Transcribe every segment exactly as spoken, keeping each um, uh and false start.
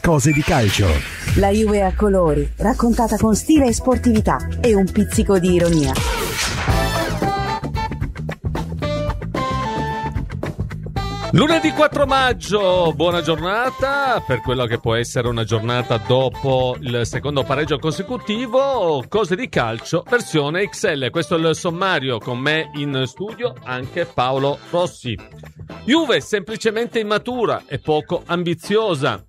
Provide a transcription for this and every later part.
Cose di calcio. La Juve a colori, raccontata con stile e sportività e un pizzico di ironia. Lunedì quattro maggio, buona giornata per quello che può essere una giornata dopo il secondo pareggio consecutivo. Cose di calcio, versione X L. Questo è il sommario, con me in studio anche Paolo Rossi. Juve semplicemente immatura e poco ambiziosa.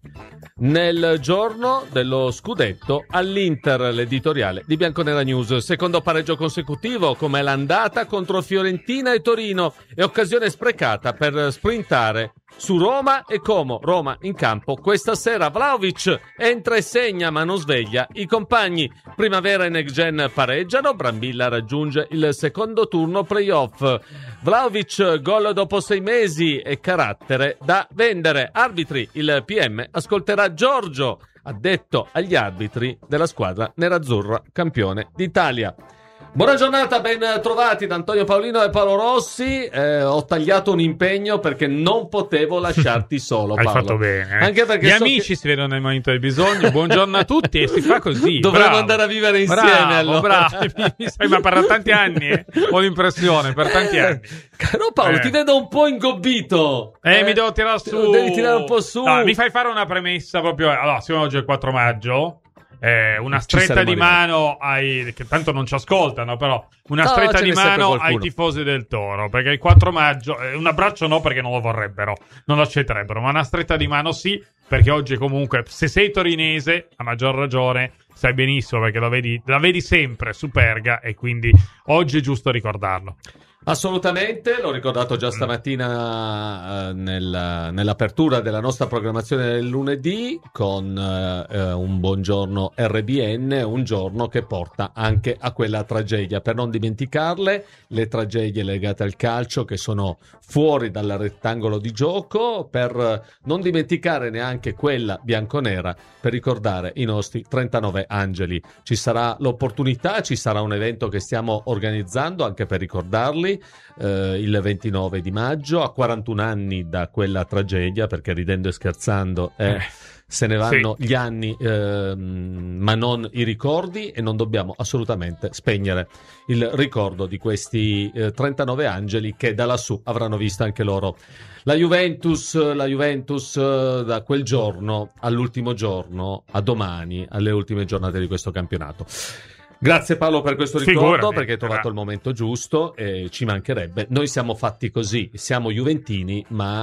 Nel giorno dello scudetto all'Inter, l'editoriale di Bianconera News. Secondo pareggio consecutivo, come l'andata contro Fiorentina e Torino, e occasione sprecata per sprintare su Roma e Como. Roma in campo questa sera. Vlahovic entra e segna ma non sveglia i compagni. Primavera e Next Gen pareggiano. Brambilla raggiunge il secondo turno playoff. Vlahovic gol dopo sei mesi e carattere da vendere. Arbitri, il P M ascolterà Giorgio, addetto agli arbitri della squadra nerazzurra campione d'Italia. Buona giornata, ben trovati da Antonio Paolino e Paolo Rossi. Eh, ho tagliato un impegno perché non potevo lasciarti solo, Paolo. Hai fatto bene. Eh? Anche perché gli so amici che... si vedono nel momento del bisogno. Buongiorno a tutti e si fa così. Dovremmo bravo. andare a vivere insieme. Bravo, allora. bravo. Mi sai, ma per tanti anni eh? Ho l'impressione, per tanti anni. Caro Paolo, eh. ti vedo un po' ingobbito. Eh, eh, mi devo tirare su. Devi tirare un po' su. No, mi fai fare una premessa proprio. Allora, siamo oggi il quattro maggio. Eh, una stretta di mano ai, che tanto non ci ascoltano, però una no, stretta di mano ai tifosi del Toro, perché il quattro maggio eh, un abbraccio no, perché non lo vorrebbero, non lo accetterebbero, ma una stretta di mano sì, perché oggi comunque se sei torinese a maggior ragione sai benissimo, perché lo vedi, la vedi sempre su Perga, e quindi oggi è giusto ricordarlo. Assolutamente, l'ho ricordato già stamattina eh, nel, nell'apertura della nostra programmazione del lunedì con eh, un buongiorno R B N, un giorno che porta anche a quella tragedia, per non dimenticarle, le tragedie legate al calcio che sono fuori dal rettangolo di gioco, per non dimenticare neanche quella bianconera, per ricordare i nostri trentanove angeli. Ci sarà l'opportunità, ci sarà un evento che stiamo organizzando anche per ricordarli. Uh, il ventinove di maggio, a quarantuno anni da quella tragedia, perché ridendo e scherzando eh, eh, se ne vanno sì. gli anni eh, ma non i ricordi, e non dobbiamo assolutamente spegnere il ricordo di questi eh, trentanove angeli che da lassù avranno visto anche loro la Juventus, la Juventus eh, da quel giorno all'ultimo giorno, a domani, alle ultime giornate di questo campionato. Grazie Paolo per questo ricordo, Figurami, perché hai trovato il momento giusto, e ci mancherebbe. Noi siamo fatti così, siamo juventini,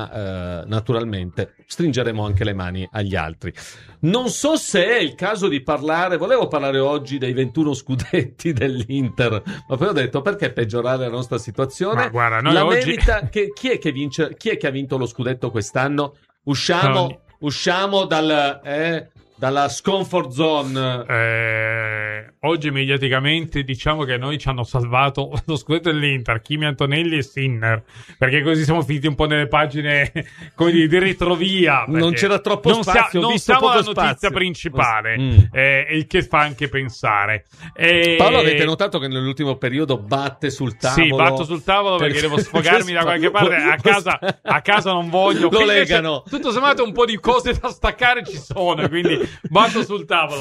ma eh, naturalmente stringeremo anche le mani agli altri. Non so se è il caso di parlare, volevo parlare oggi dei ventuno scudetti dell'Inter, ma poi ho detto perché peggiorare la nostra situazione. Ma guarda, noi la oggi... merita che, chi è che vince, chi è che ha vinto lo scudetto quest'anno? Usciamo, Ogni... usciamo dal... Eh, dalla scomfort zone. Eh, oggi mediaticamente diciamo che noi ci hanno salvato lo scudetto dell'Inter, Kimi Antonelli e Sinner, perché così siamo finiti un po' nelle pagine come di, di retrovia, non c'era troppo non spazio, sia, ho non visto siamo poco la notizia spazio. principale, mm. eh, il che fa anche pensare. eh, Paolo, avete notato che nell'ultimo periodo batte sul tavolo? Sì, batto sul tavolo perché, perché devo sfogarmi da qualche parte. A casa, a casa non voglio. Lo legano. Tutto sommato un po' di cose da staccare ci sono, quindi batto sul tavolo.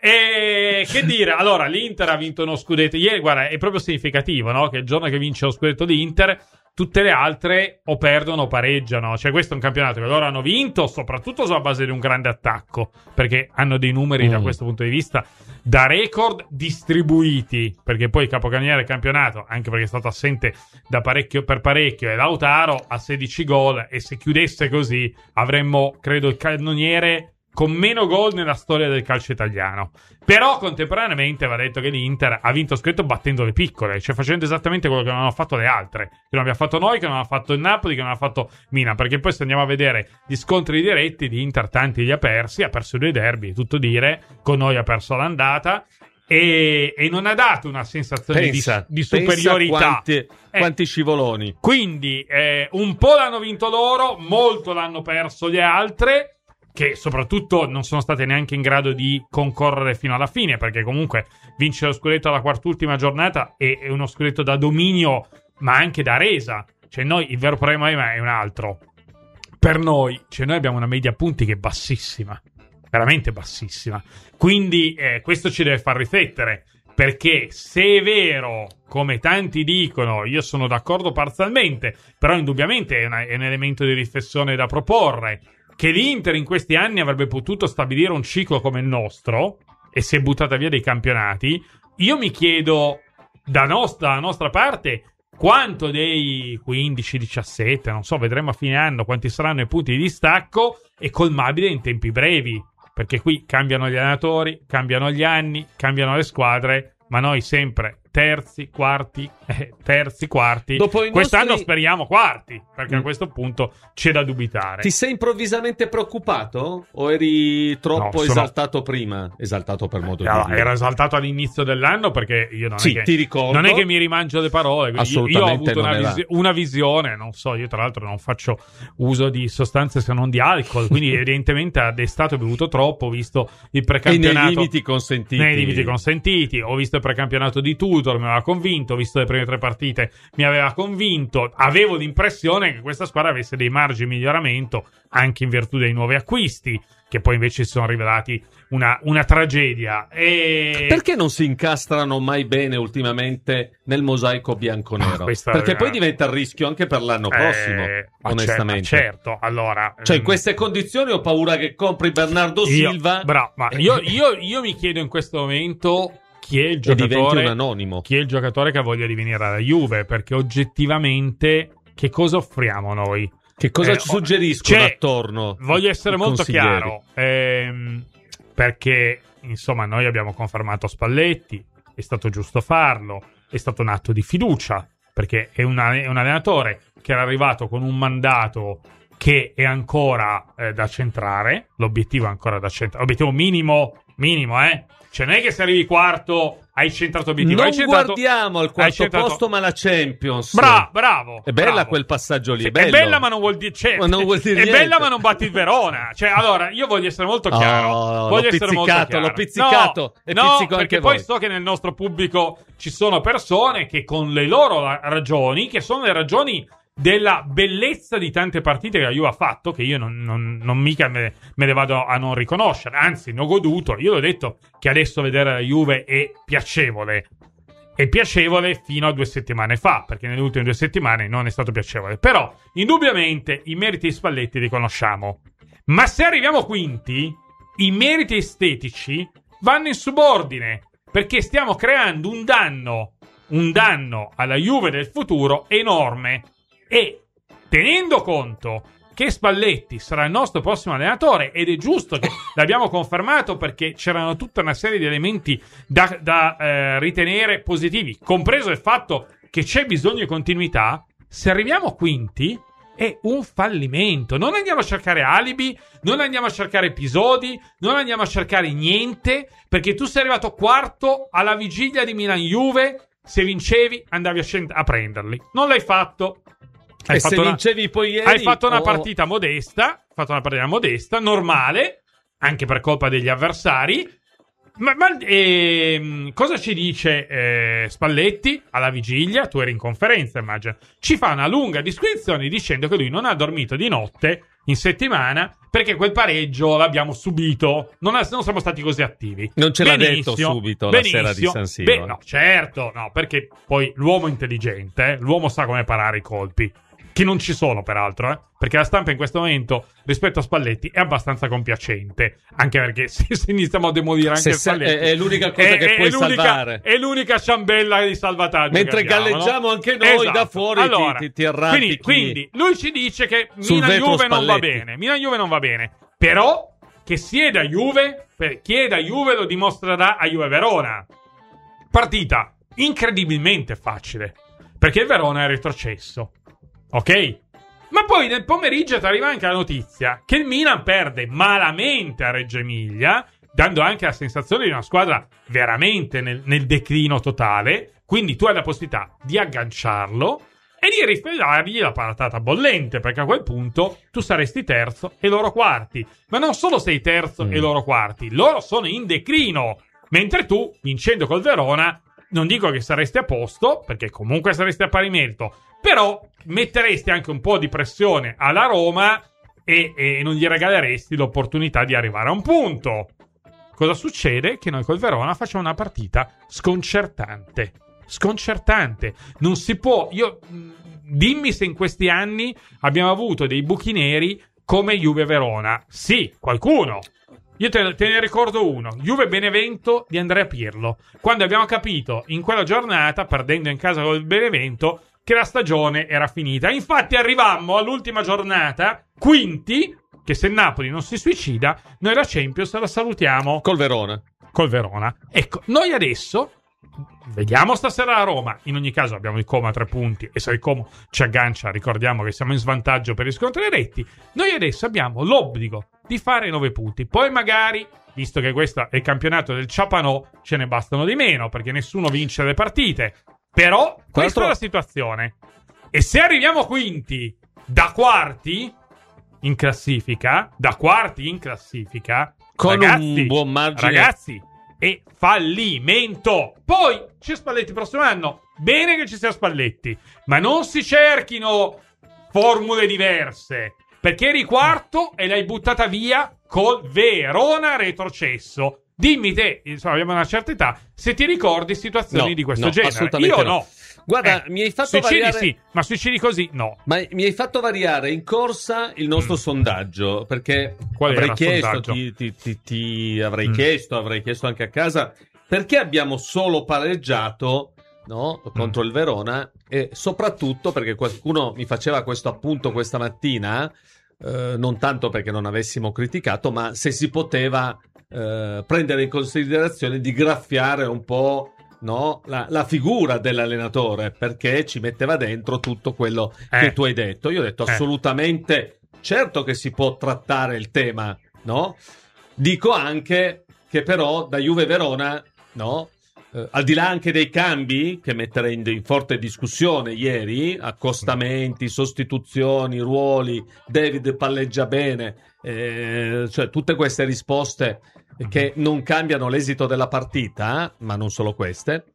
E che dire, allora l'Inter ha vinto uno scudetto ieri, guarda, è proprio significativo, no? Che il giorno che vince lo scudetto di Inter, tutte le altre o perdono o pareggiano. Cioè questo è un campionato che loro hanno vinto soprattutto sulla base di un grande attacco, perché hanno dei numeri mm. da questo punto di vista da record distribuiti, perché poi il capocannoniere del campionato, anche perché è stato assente da parecchio per parecchio, è Lautaro a sedici gol, e se chiudesse così avremmo, credo, il cannoniere con meno gol nella storia del calcio italiano. Però contemporaneamente va detto che l'Inter ha vinto scudetto battendo le piccole, cioè facendo esattamente quello che non hanno fatto le altre, che non abbiamo fatto noi, che non ha fatto il Napoli, che non ha fatto Milan, perché poi se andiamo a vedere gli scontri diretti di Inter, tanti li ha persi, ha perso due derby, tutto dire, con noi ha perso l'andata, e, e non ha dato una sensazione pensa, di, di superiorità. Quanti, eh, quanti scivoloni. Quindi eh, un po' l'hanno vinto loro, molto l'hanno perso le altre, che soprattutto non sono state neanche in grado di concorrere fino alla fine, perché comunque vincere lo scudetto alla quart'ultima giornata è, è uno scudetto da dominio, ma anche da resa. Cioè noi, il vero problema è un altro. Per noi, cioè noi abbiamo una media punti che è bassissima. veramente bassissima. Quindi eh, questo ci deve far riflettere, perché se è vero, come tanti dicono, io sono d'accordo parzialmente, però indubbiamente è, una, è un elemento di riflessione da proporre, che l'Inter in questi anni avrebbe potuto stabilire un ciclo come il nostro e si è buttata via dei campionati. Io mi chiedo, da nostra, dalla nostra parte, quanto dei quindici diciassette, non so, vedremo a fine anno quanti saranno i punti di distacco, è colmabile in tempi brevi, perché qui cambiano gli allenatori, cambiano gli anni, cambiano le squadre, ma noi sempre terzi, quarti, eh, terzi, quarti. Dopo i Quest'anno nostri... speriamo quarti, perché Mm. a questo punto c'è da dubitare. Ti sei improvvisamente preoccupato? O eri troppo No, sono- esaltato prima? Esaltato per modo di Allora, dire. era esaltato all'inizio dell'anno, perché io non, Sì, è, che, ti ricordo. non è che mi rimangio le parole. quindi io- Io ho Assolutamente avuto una, non era. visi- una visione, non so, io tra l'altro non faccio uso di sostanze se non di alcol, quindi evidentemente a d'estate ho bevuto troppo, ho visto il E precampionato nei limiti consentiti. nei limiti consentiti, ho visto il precampionato di Tudor, mi aveva convinto, ho visto le prime tre partite, mi aveva convinto, avevo l'impressione che questa squadra avesse dei margini di miglioramento anche in virtù dei nuovi acquisti, che poi invece si sono rivelati una, una tragedia. E... Perché non si incastrano mai bene ultimamente nel mosaico bianconero? Ah, questa- Perché poi diventa il rischio anche per l'anno prossimo, Eh, ma onestamente. cer- certo, allora... Cioè, in ehm, queste condizioni ho paura che compri Bernardo io- Silva Bravo, ma io, io, io mi chiedo in questo momento chi è il e diventi giocatore... un anonimo. Chi è il giocatore che ha voglia di venire alla Juve? Perché oggettivamente che cosa offriamo noi? Che cosa Eh, ci suggeriscono cioè, attorno? Voglio essere i molto consiglieri? chiaro, ehm, perché insomma noi abbiamo confermato Spalletti, è stato giusto farlo, è stato un atto di fiducia, perché è, una- è un allenatore che era arrivato con un mandato che è ancora eh, da centrare, l'obiettivo è ancora da centrare, l'obiettivo minimo, minimo, eh? Cioè non è che se arrivi quarto hai centrato l'obiettivo, Non hai centrato... guardiamo al hai quarto centrato- posto, ma la Champions. Bra- bravo. È bella bravo. quel passaggio lì. Sì, è, bello. è bella, ma non vuol dire. Cioè, Ma non vuol dire è niente. bella, ma non batti il Verona. Cioè, allora, io voglio essere molto chiaro. Oh, voglio l'ho essere molto pizzicato, chiaro. l'ho pizzicato, No, e no, pizzico perché anche poi voi. so che nel nostro pubblico ci sono persone che con le loro la- ragioni, che sono le ragioni della bellezza di tante partite che la Juve ha fatto, che io non, non- non mica me, me le vado a non riconoscere, anzi ne ho goduto. Io l'ho detto che adesso vedere la Juve è piacevole. È piacevole fino a due settimane fa, perché nelle ultime due settimane non è stato piacevole. Però, indubbiamente, i meriti di Spalletti li conosciamo. Ma se arriviamo quinti, i meriti estetici vanno in subordine, perché stiamo creando un danno, un danno alla Juve del futuro enorme. E tenendo conto che Spalletti sarà il nostro prossimo allenatore, ed è giusto che l'abbiamo confermato perché c'erano tutta una serie di elementi da, da eh, ritenere positivi, compreso il fatto che c'è bisogno di continuità, se arriviamo quinti è un fallimento. Non andiamo a cercare alibi, non andiamo a cercare episodi, non andiamo a cercare niente, perché tu sei arrivato quarto alla vigilia di Milan-Juve, se vincevi andavi a, scend- a prenderli. Non l'hai fatto. Hai E fatto se una- vincevi poi ieri... hai fatto una oh, partita modesta, hai fatto una partita modesta, normale, anche per colpa degli avversari. Ma, ma, ehm, cosa ci dice eh, Spalletti alla vigilia? Tu eri in conferenza, immagino. Ci fa una lunga descrizione dicendo che lui non ha dormito di notte in settimana perché quel pareggio l'abbiamo subito. Non, ha- non siamo stati così attivi. Non ce l'ha Benissimo, detto subito la sera di benissimo. San Siro. Beh, no, certo, no, perché poi l'uomo intelligente, eh, l'uomo sa come parare i colpi. Che non ci sono, peraltro, eh? Perché la stampa in questo momento, rispetto a Spalletti, è abbastanza compiacente. Anche perché se, se iniziamo a demolire anche Se sa- Spalletti... è- è l'unica cosa che puoi l'unica, salvare. È l'unica ciambella di salvataggio. Mentre che abbiamo, galleggiamo no? anche noi Esatto. da fuori, ti- Allora, ti, ti arrampichi. Quindi, quindi lui ci dice che sul vetro Milan-Juve non va Spalletti. bene. Milan-Juve non va bene. Però, che si è da Juve, per chi è da Juve lo dimostrerà a Juve-Verona. Partita incredibilmente facile, perché il Verona è retrocesso. Ok? Ma poi nel pomeriggio ti arriva anche la notizia che il Milan perde malamente a Reggio Emilia, dando anche la sensazione di una squadra veramente nel, nel declino totale. Quindi tu hai la possibilità di agganciarlo e di risvegliargli la paratata bollente, perché a quel punto tu saresti terzo e loro quarti. Ma non solo sei terzo Mm. e loro quarti, loro sono in declino, mentre tu, vincendo col Verona, non dico che saresti a posto, perché comunque saresti a pari merito, però metteresti anche un po' di pressione alla Roma e, e non gli regaleresti l'opportunità di arrivare a un punto. Cosa succede? Che noi col Verona facciamo una partita sconcertante. Sconcertante. Non si può... Io, dimmi se in questi anni abbiamo avuto dei buchi neri come Juve-Verona. Sì, qualcuno. Io te, te ne ricordo uno. Juve-Benevento di Andrea Pirlo. Quando abbiamo capito in quella giornata, perdendo in casa col Benevento, che la stagione era finita. Infatti arrivammo all'ultima giornata, quinti... che se il Napoli non si suicida, noi la Champions la salutiamo col Verona. Col Verona. Ecco, noi adesso vediamo stasera a Roma. In ogni caso abbiamo il Como a tre punti e se il Como ci aggancia, ricordiamo che siamo in svantaggio per gli scontri diretti. Noi adesso abbiamo l'obbligo di fare nove punti. Poi magari, visto che questo è il campionato del Ciapanò, ce ne bastano di meno perché nessuno vince le partite. Però questa è la situazione. E se arriviamo quinti da quarti in classifica, da quarti in classifica, con ragazzi, un buon margine, ragazzi, è fallimento. Poi c'è Spalletti il prossimo anno, bene che ci sia Spalletti, ma non si cerchino formule diverse, perché eri quarto e l'hai buttata via col Verona retrocesso. Dimmi te, insomma, abbiamo una certa età, se ti ricordi situazioni no, di questo no, genere. Io no. no. Guarda, eh, mi hai fatto suicidi variare... sì, ma suicidi così no. Ma mi hai fatto variare in corsa il nostro mm. sondaggio, perché Qual avrei era chiesto, ti, ti, ti, ti avrei mm. chiesto, avrei chiesto anche a casa, perché abbiamo solo pareggiato, no, contro mm. il Verona, e soprattutto perché qualcuno mi faceva questo appunto questa mattina, eh, non tanto perché non avessimo criticato, ma se si poteva eh, prendere in considerazione di graffiare un po', no, la, la figura dell'allenatore, perché ci metteva dentro tutto quello eh. che tu hai detto. Io ho detto assolutamente, certo che si può trattare il tema, no? Dico anche che però da Juve Verona, no, eh, al di là anche dei cambi che metterei in, in forte discussione ieri, accostamenti, sostituzioni, ruoli, David palleggia bene, eh, cioè tutte queste risposte che non cambiano l'esito della partita, ma non solo queste,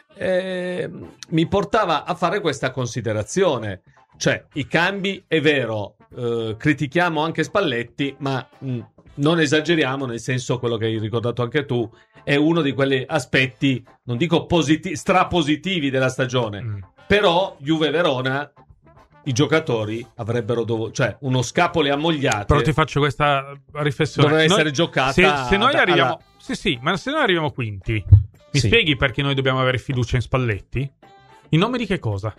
eh, mi portava a fare questa considerazione. Cioè, i cambi, è vero, eh, critichiamo anche Spalletti, ma mh, non esageriamo, nel senso, quello che hai ricordato anche tu, è uno di quegli aspetti, non dico positivi, strapositivi della stagione, mm. però Juve-Verona, i giocatori avrebbero dovuto, cioè uno scapole ammogliate. Però ti faccio questa riflessione. Dovrebbe noi, essere giocata. Se, se noi da, arriviamo, alla... sì, sì, ma se noi arriviamo quinti, mi sì. spieghi perché noi dobbiamo avere fiducia in Spalletti? In nome di che cosa?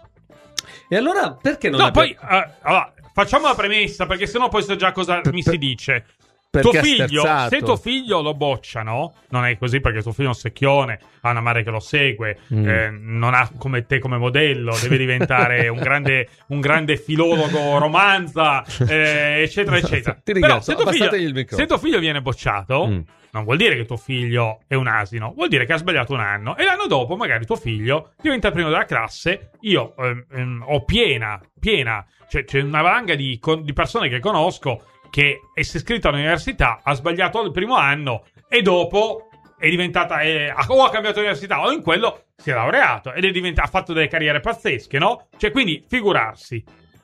E allora perché non? No, abbiamo... poi uh, allora, facciamo la premessa, perché sennò poi so già cosa per, mi per, si dice. Perché Tuo figlio, sterzato. se tuo figlio lo bocciano, non è così perché tuo figlio è un secchione, ha una madre che lo segue, mm. eh, non ha come te come modello, deve diventare un grande, un grande filologo romanza, eh, eccetera, eccetera. Ti Però se tuo, figlio, il se tuo figlio viene bocciato, mm. non vuol dire che tuo figlio è un asino, vuol dire che ha sbagliato un anno e l'anno dopo magari tuo figlio diventa il primo della classe. Io ehm, ehm, ho piena, piena, cioè c'è una valanga di, con, di persone che conosco che è si è iscritta all'università, ha sbagliato il primo anno e dopo è diventata eh, o ha cambiato università o in quello si è laureato ed è diventato, ha fatto delle carriere pazzesche, no? Cioè, quindi figurarsi.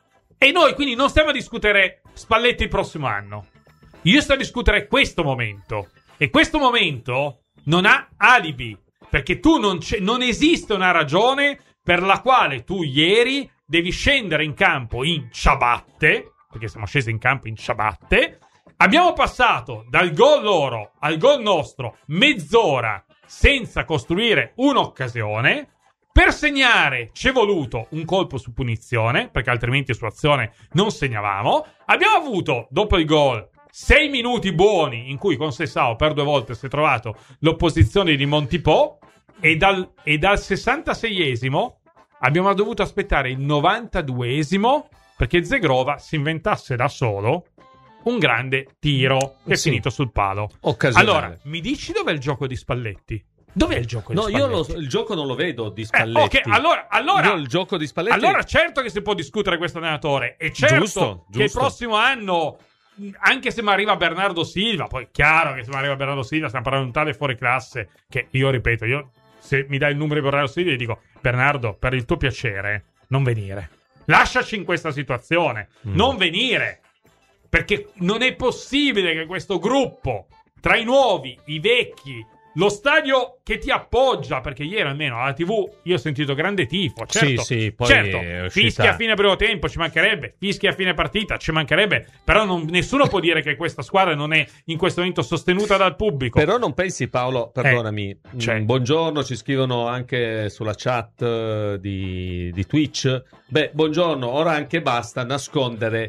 E noi quindi non stiamo a discutere Spalletti il prossimo anno. Io sto a discutere questo momento e questo momento non ha alibi, perché tu non c'è, non esiste una ragione per la quale tu ieri devi scendere in campo in ciabatte, perché siamo scesi in campo in ciabatte. Abbiamo passato dal gol loro al gol nostro mezz'ora senza costruire un'occasione. Per segnare ci è voluto un colpo su punizione, perché altrimenti su azione non segnavamo. Abbiamo avuto, dopo il gol, sei minuti buoni in cui con Sessao per due volte si è trovato l'opposizione di Montipò e dal, e dal sessantaseiesimo abbiamo dovuto aspettare il novantaduesimo perché Zegrova si inventasse da solo un grande tiro che sì. è finito sul palo. Occasionale. Allora, mi dici dov'è il gioco di Spalletti? Dov'è il gioco di no, Spalletti? No, io lo, il gioco non lo vedo di Spalletti. Eh, ok, allora, allora, io il gioco di Spalletti... allora certo che si può discutere questo allenatore. E certo giusto, che giusto. il prossimo anno, anche se mi arriva Bernardo Silva, poi è chiaro che se mi arriva Bernardo Silva stiamo parlando di un tale fuori classe che io ripeto, io se mi dai il numero di Bernardo Silva gli dico: Bernardo, per il tuo piacere non venire, lasciaci in questa situazione, mm. non venire. perché non è possibile che questo gruppo, tra i nuovi, i vecchi, lo stadio che ti appoggia, perché ieri almeno alla tivù io ho sentito grande tifo, certo, sì, sì, poi certo, è uscita... fischia a fine primo tempo, ci mancherebbe, fischia a fine partita, ci mancherebbe, però non, nessuno può dire che questa squadra non è in questo momento sostenuta dal pubblico. Però non pensi, Paolo, perdonami, eh, cioè... buongiorno, ci scrivono anche sulla chat uh, di, di Twitch, beh, buongiorno, ora anche basta nascondere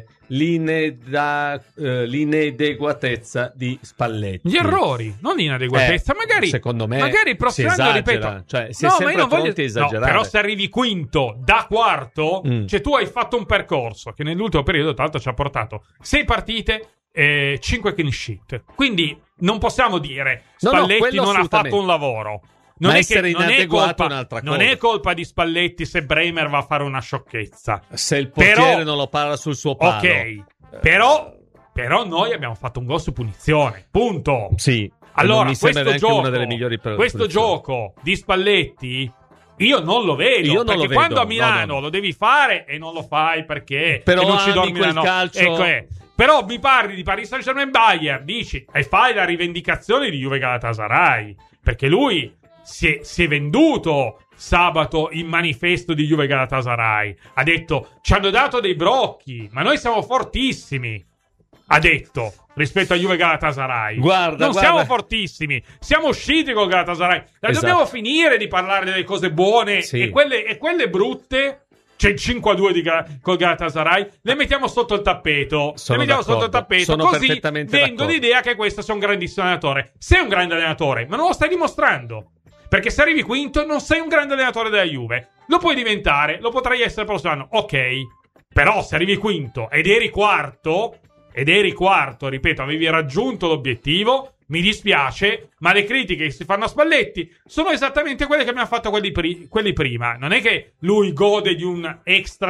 l'ineda, uh, l'inadeguatezza di Spalletti. Gli errori, non l'inadeguatezza, eh, magari secondo me magari il prossimo anno, ripeto, cioè si no, è sempre ma io non pronti voglio... a esagerare. No, però se arrivi quinto da quarto, mm. cioè tu hai fatto un percorso che nell'ultimo periodo tra l'altro ci ha portato sei partite, eh, cinque clean sheet, quindi non possiamo dire Spalletti no, no, non ha fatto un lavoro. Non ma è essere che, non è colpa, un'altra cosa. Non è colpa di Spalletti se Bremer va a fare una sciocchezza, se il portiere però, non lo para sul suo palo. Ok, però, però noi abbiamo fatto un gol su punizione, punto. Sì. Allora, mi questo gioco, una delle migliori per questo gioco di Spalletti io non lo vedo. Io non perché lo vedo, quando a Milano no, no. lo devi fare e non lo fai perché però non ci dormi quel la no- calcio. Ecco, eh. Però mi parli di Paris Saint-Germain Bayern, dici, e fai la rivendicazione di Juve Galatasaray, perché lui si è, si è venduto sabato in manifesto di Juve Galatasaray. Ha detto, ci hanno dato dei brocchi, ma noi siamo fortissimi. Ha detto, rispetto a Juve Galatasaray. Guarda, non guarda. siamo fortissimi, siamo usciti col Galatasaray. La Esatto. dobbiamo finire di parlare delle cose buone sì. e, quelle, e quelle brutte. C'è il cinque a due di Ga- col Galatasaray, le mettiamo sotto il tappeto. Sono le mettiamo d'accordo. sotto il tappeto, Sono così perfettamente vendo d'accordo. l'idea che questo sia un grandissimo allenatore. Sei un grande allenatore, ma non lo stai dimostrando. Perché se arrivi quinto, non sei un grande allenatore della Juve. Lo puoi diventare, lo potrai essere il prossimo anno, ok. Però se arrivi quinto ed eri quarto, ed eri quarto, ripeto, avevi raggiunto l'obiettivo, mi dispiace, ma le critiche che si fanno a Spalletti sono esattamente quelle che abbiamo fatto quelli, pri- quelli prima. Non è che lui gode di un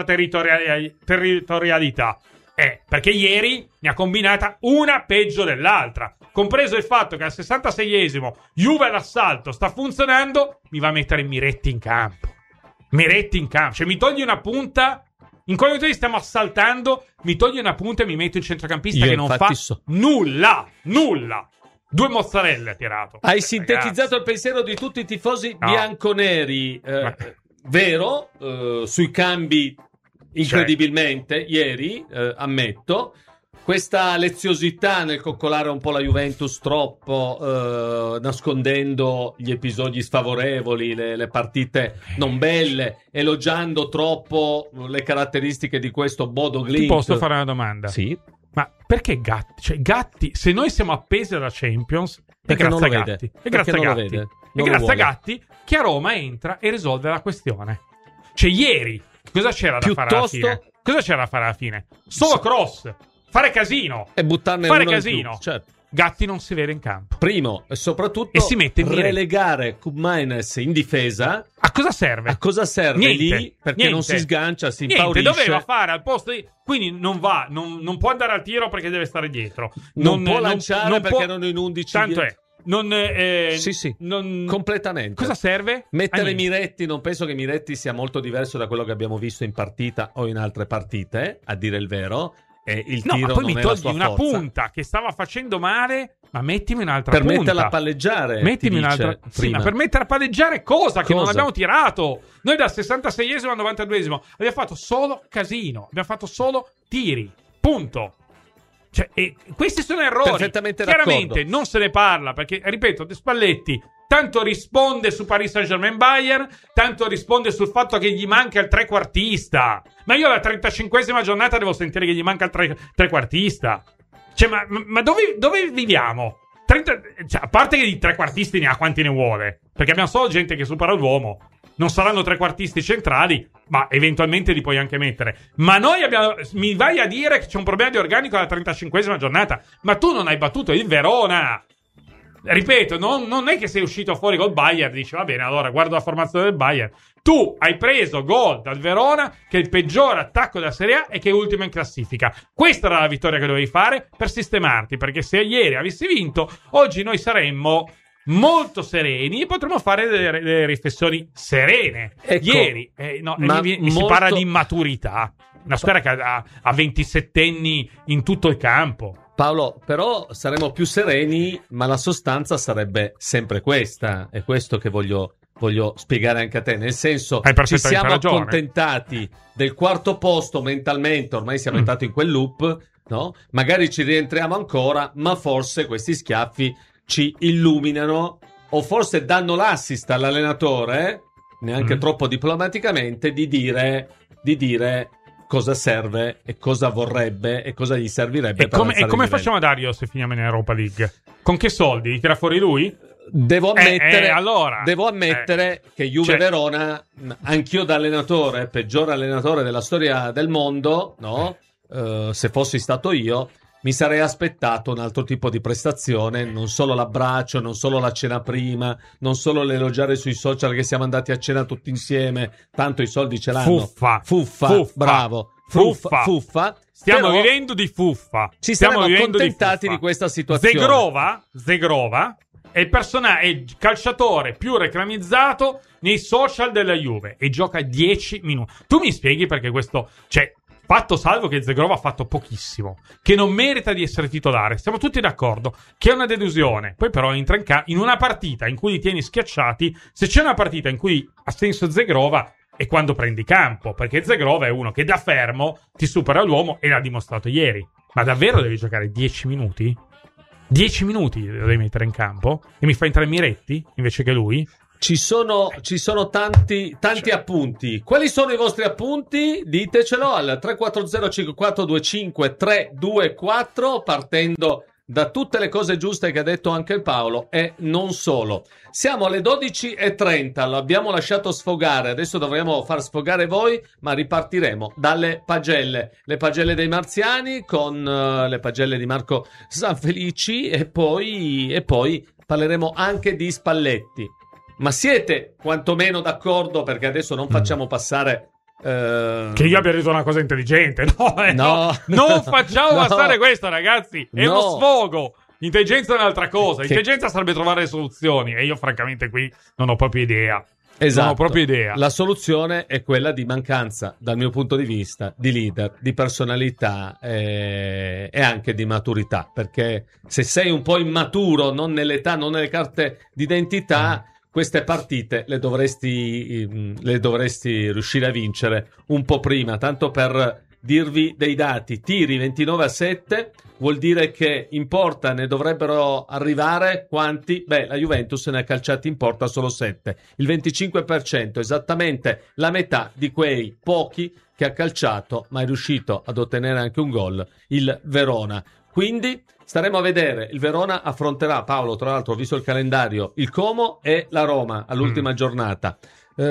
extraterritorialità. Eh, perché ieri ne ha combinata una peggio dell'altra. Compreso il fatto che al sessantaseiesimo Juve all'assalto sta funzionando, mi va a mettere Miretti in campo. Miretti in campo. Cioè mi togli una punta... In quel momento stiamo assaltando, mi togli una punta e mi metto il centrocampista Io che non fa so. nulla. Nulla. Due mozzarelle ha tirato. Hai Eh, sintetizzato ragazzi. il pensiero di tutti i tifosi No. bianconeri. Eh, Ma- vero, eh, sui cambi incredibilmente, ieri, eh, ammetto. Questa leziosità nel coccolare un po' la Juventus troppo, eh, nascondendo gli episodi sfavorevoli, le, le partite non belle, elogiando troppo le caratteristiche di questo Bodo Glimt. Ti posso fare una domanda? Sì. Ma perché Gatti? Cioè, Gatti, se noi siamo appesi alla Champions, è Perché grazie non a lo Gatti. vede. È grazie a Perché non lo Gatti. vede. È Non lo grazie a vuole. Gatti che a Roma entra e risolve la questione. Cioè, ieri, cosa c'era da fare alla Piuttosto- fine? Cosa c'era da fare alla fine? Solo Sì. cross. Fare casino. E buttarne Fare uno in casino. più, certo. Gatti non si vede in campo. Primo e soprattutto E si mette in diretta. relegare Koopmeiners in difesa. A cosa serve? A cosa serve Niente, lì? Perché niente. non si sgancia, si Niente, impaurisce. doveva fare al posto di... Quindi non va, non, non può andare al tiro perché deve stare dietro. Non può lanciare perché può- erano in undici. Tanto è. Non, eh, Sì, sì. non- Completamente. Cosa serve? Mettere A niente. Miretti, non penso che Miretti sia molto diverso da quello che abbiamo visto in partita o in altre partite, a dire il vero. E il No, tiro ma poi non mi è la togli sua una forza. punta che stava facendo male, ma mettimi un'altra Per punta. metterla a palleggiare. Mettimi ti un'altra. dice Sì, prima. ma per mettere a palleggiare cosa? Che non Cosa? abbiamo tirato. Noi dal sessantaseiesimo al novantaduesimo abbiamo fatto solo casino. Abbiamo fatto solo tiri. Punto. Cioè, e questi sono errori. Perfettamente Chiaramente d'accordo. non se ne parla perché, ripeto, De Spalletti tanto risponde su Paris Saint-Germain Bayern, tanto risponde sul fatto che gli manca il trequartista. Ma io alla trentacinquesima giornata devo sentire che gli manca il tre, trequartista. Cioè, ma, ma dove, dove viviamo? trenta, cioè, a parte che di trequartisti ne ha quanti ne vuole, perché abbiamo solo gente che supera l'uomo. Non saranno trequartisti centrali, ma eventualmente li puoi anche mettere. Ma noi abbiamo... Mi vai a dire che c'è un problema di organico alla trentacinquesima giornata? Ma tu non hai battuto il Verona! Ripeto, non, non è che sei uscito fuori col Bayern, dici va bene, allora guardo la formazione del Bayern. Tu hai preso gol dal Verona, che è il peggior attacco della Serie A e che è ultimo in classifica. Questa era la vittoria che dovevi fare per sistemarti, perché se ieri avessi vinto, oggi noi saremmo molto sereni e potremmo fare delle, delle riflessioni serene. Ecco, Ieri, eh, no, ma mi- mi si molto- parla di immaturità. una squadra che ha, ha ventisettenni in tutto il campo. Paolo, però saremo più sereni, ma la sostanza sarebbe sempre questa. È questo che voglio, voglio spiegare anche a te. Nel senso, ci siamo accontentati del quarto posto mentalmente, ormai siamo mm. entrati in quel loop, no? Magari ci rientriamo ancora, ma forse questi schiaffi ci illuminano o forse danno l'assist all'allenatore, neanche mm. troppo diplomaticamente, di dire, di dire cosa serve e cosa vorrebbe e cosa gli servirebbe. E come, e come facciamo a Dario se finiamo in Europa League? Con che soldi? Li tira fuori lui? Devo ammettere, eh, eh, allora, devo ammettere eh, che Juve cioè... Verona, anch'io da allenatore, peggior allenatore della storia del mondo, no? Uh, se fossi stato io, mi sarei aspettato un altro tipo di prestazione, non solo l'abbraccio, non solo la cena prima, non solo l'elogiare sui social che siamo andati a cena tutti insieme, tanto i soldi ce l'hanno. Fuffa, fuffa, fuffa bravo, fuffa, fuffa. Stiamo vivendo di fuffa. Ci stiamo siamo accontentati di, di questa situazione. Zegrova, Zegrova è il persona- è il calciatore più reclamizzato nei social della Juve e gioca dieci minuti. Tu mi spieghi perché questo, cioè, fatto salvo che Zegrova ha fatto pochissimo, che non merita di essere titolare, siamo tutti d'accordo, che è una delusione. Poi però entra in, ca- in una partita in cui li tieni schiacciati. Se c'è una partita in cui ha senso Zegrova è quando prendi campo, perché Zegrova è uno che da fermo ti supera l'uomo e l'ha dimostrato ieri. Ma davvero devi giocare dieci minuti? dieci minuti devi mettere in campo e mi fa entrare Miretti invece che lui? Ci sono, ci sono tanti, tanti appunti. Quali sono i vostri appunti? Ditecelo al tre quattro zero cinque quattro due cinque tre due quattro, partendo da tutte le cose giuste che ha detto anche Paolo e non solo. Siamo alle dodici e trenta, lo abbiamo lasciato sfogare, adesso dovremo far sfogare voi, ma ripartiremo dalle pagelle, le pagelle dei marziani con uh, le pagelle di Marco Sanfelici e poi, e poi parleremo anche di Spalletti. Ma siete quantomeno d'accordo, perché adesso non facciamo passare uh... che io abbia detto una cosa intelligente? No, eh, no. no. Non facciamo no. passare questo, ragazzi. È no. uno sfogo. Intelligenza è un'altra cosa. Intelligenza che... sarebbe trovare le soluzioni. E io, francamente, qui non ho proprio idea. Esatto. Non ho proprio idea. La soluzione è quella di mancanza, dal mio punto di vista, di leader, di personalità e, e anche di maturità. Perché se sei un po' immaturo, non nell'età, non nelle carte d'identità, mm. queste partite le dovresti, le dovresti riuscire a vincere un po' prima. Tanto per dirvi dei dati: tiri ventinove a sette, vuol dire che in porta ne dovrebbero arrivare quanti? Beh, la Juventus ne ha calciati in porta solo sette, il venticinque per cento, esattamente la metà di quei pochi che ha calciato, ma è riuscito ad ottenere anche un gol il Verona. Quindi staremo a vedere. Il Verona affronterà, Paolo, tra l'altro ho visto il calendario, il Como e la Roma all'ultima mm. giornata.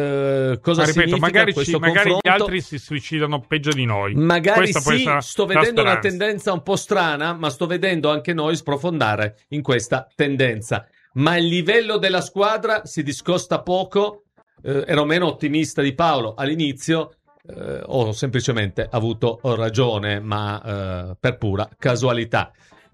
Uh, cosa ma ripeto, significa magari, questo ci, magari confronto? Gli altri si suicidano peggio di noi. Magari Questa sì, sto vedendo una tendenza un po' strana, ma sto vedendo anche noi sprofondare in questa tendenza. Ma il livello della squadra si discosta poco. Uh, ero meno ottimista di Paolo all'inizio. Uh, ho semplicemente avuto ragione, ma uh, per pura casualità.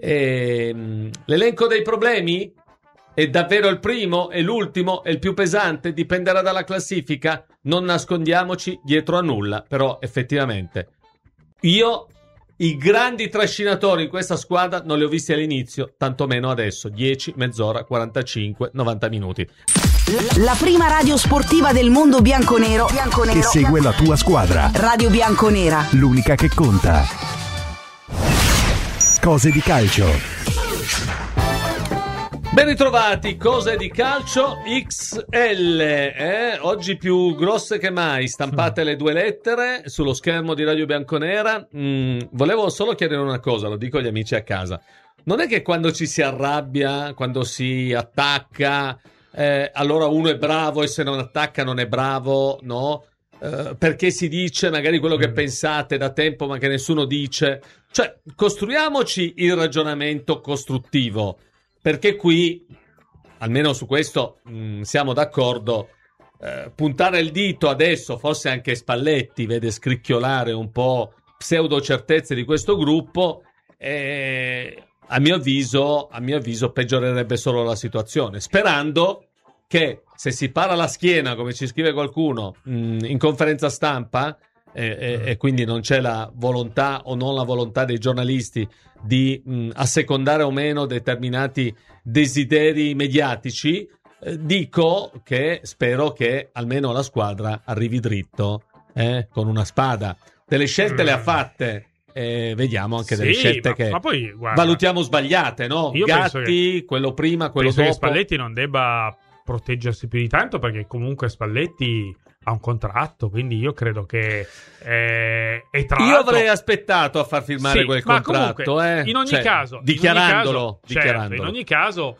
E, um, l'elenco dei problemi è davvero il primo, è l'ultimo, è il più pesante, dipenderà dalla classifica. Non nascondiamoci dietro a nulla, però effettivamente io i grandi trascinatori in questa squadra non li ho visti all'inizio, tantomeno adesso. Dieci, mezz'ora, quarantacinque, novanta minuti. La prima radio sportiva del mondo bianconero, bianconero che segue la tua squadra. Radio Bianconera, l'unica che conta. Cose di calcio. Ben ritrovati, cose di calcio X L, eh? Oggi più grosse che mai, stampate le due lettere sullo schermo di Radio Bianconera. Mm, volevo solo chiedere una cosa, lo dico agli amici a casa. Non è che quando ci si arrabbia, quando si attacca, eh, allora uno è bravo e se non attacca non è bravo, no? Eh, perché si dice magari quello che pensate da tempo ma che nessuno dice. Cioè, costruiamoci il ragionamento costruttivo. Perché qui, almeno su questo, mh, siamo d'accordo, eh, puntare il dito adesso, forse anche Spalletti vede scricchiolare un po' pseudo certezze di questo gruppo, e a mio avviso, a mio avviso peggiorerebbe solo la situazione, sperando che se si para la schiena, come ci scrive qualcuno mh, in conferenza stampa, e, e, e quindi non c'è la volontà o non la volontà dei giornalisti di mh, assecondare o meno determinati desideri mediatici, eh, dico che spero che almeno la squadra arrivi dritto, eh, con una spada. Delle scelte mm. le ha fatte, e vediamo anche delle sì, scelte ma, che ma poi, guarda, valutiamo sbagliate, no? Io Gatti, che, quello prima, quello penso dopo. che Spalletti non debba proteggersi più di tanto, perché comunque Spalletti ha un contratto, quindi io credo che eh, e tra io l'altro... avrei aspettato a far firmare sì, quel ma contratto, comunque, eh? in ogni cioè, caso dichiarandolo, in ogni caso, dichiarandolo. Certo, in ogni caso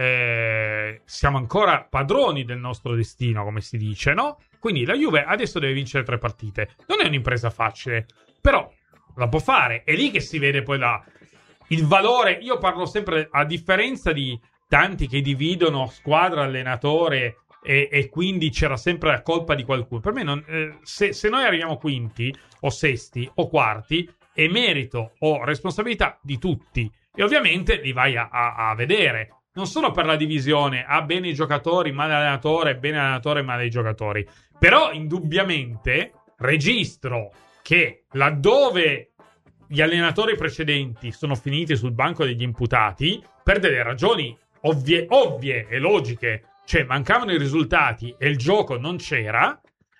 eh, siamo ancora padroni del nostro destino, come si dice, no? Quindi la Juve adesso deve vincere tre partite, non è un'impresa facile, però la può fare, è lì che si vede poi la, il valore. Io parlo sempre, a differenza di tanti che dividono squadra, allenatore e, e quindi c'era sempre la colpa di qualcuno. Per me non, eh, se, se noi arriviamo quinti o sesti o quarti è merito o responsabilità di tutti, e ovviamente li vai a, a, a vedere non solo per la divisione a bene i giocatori, male allenatore, bene allenatore, male i giocatori. Però indubbiamente registro che laddove gli allenatori precedenti sono finiti sul banco degli imputati per delle ragioni ovvie, ovvie e logiche, cioè mancavano i risultati e il gioco non c'era,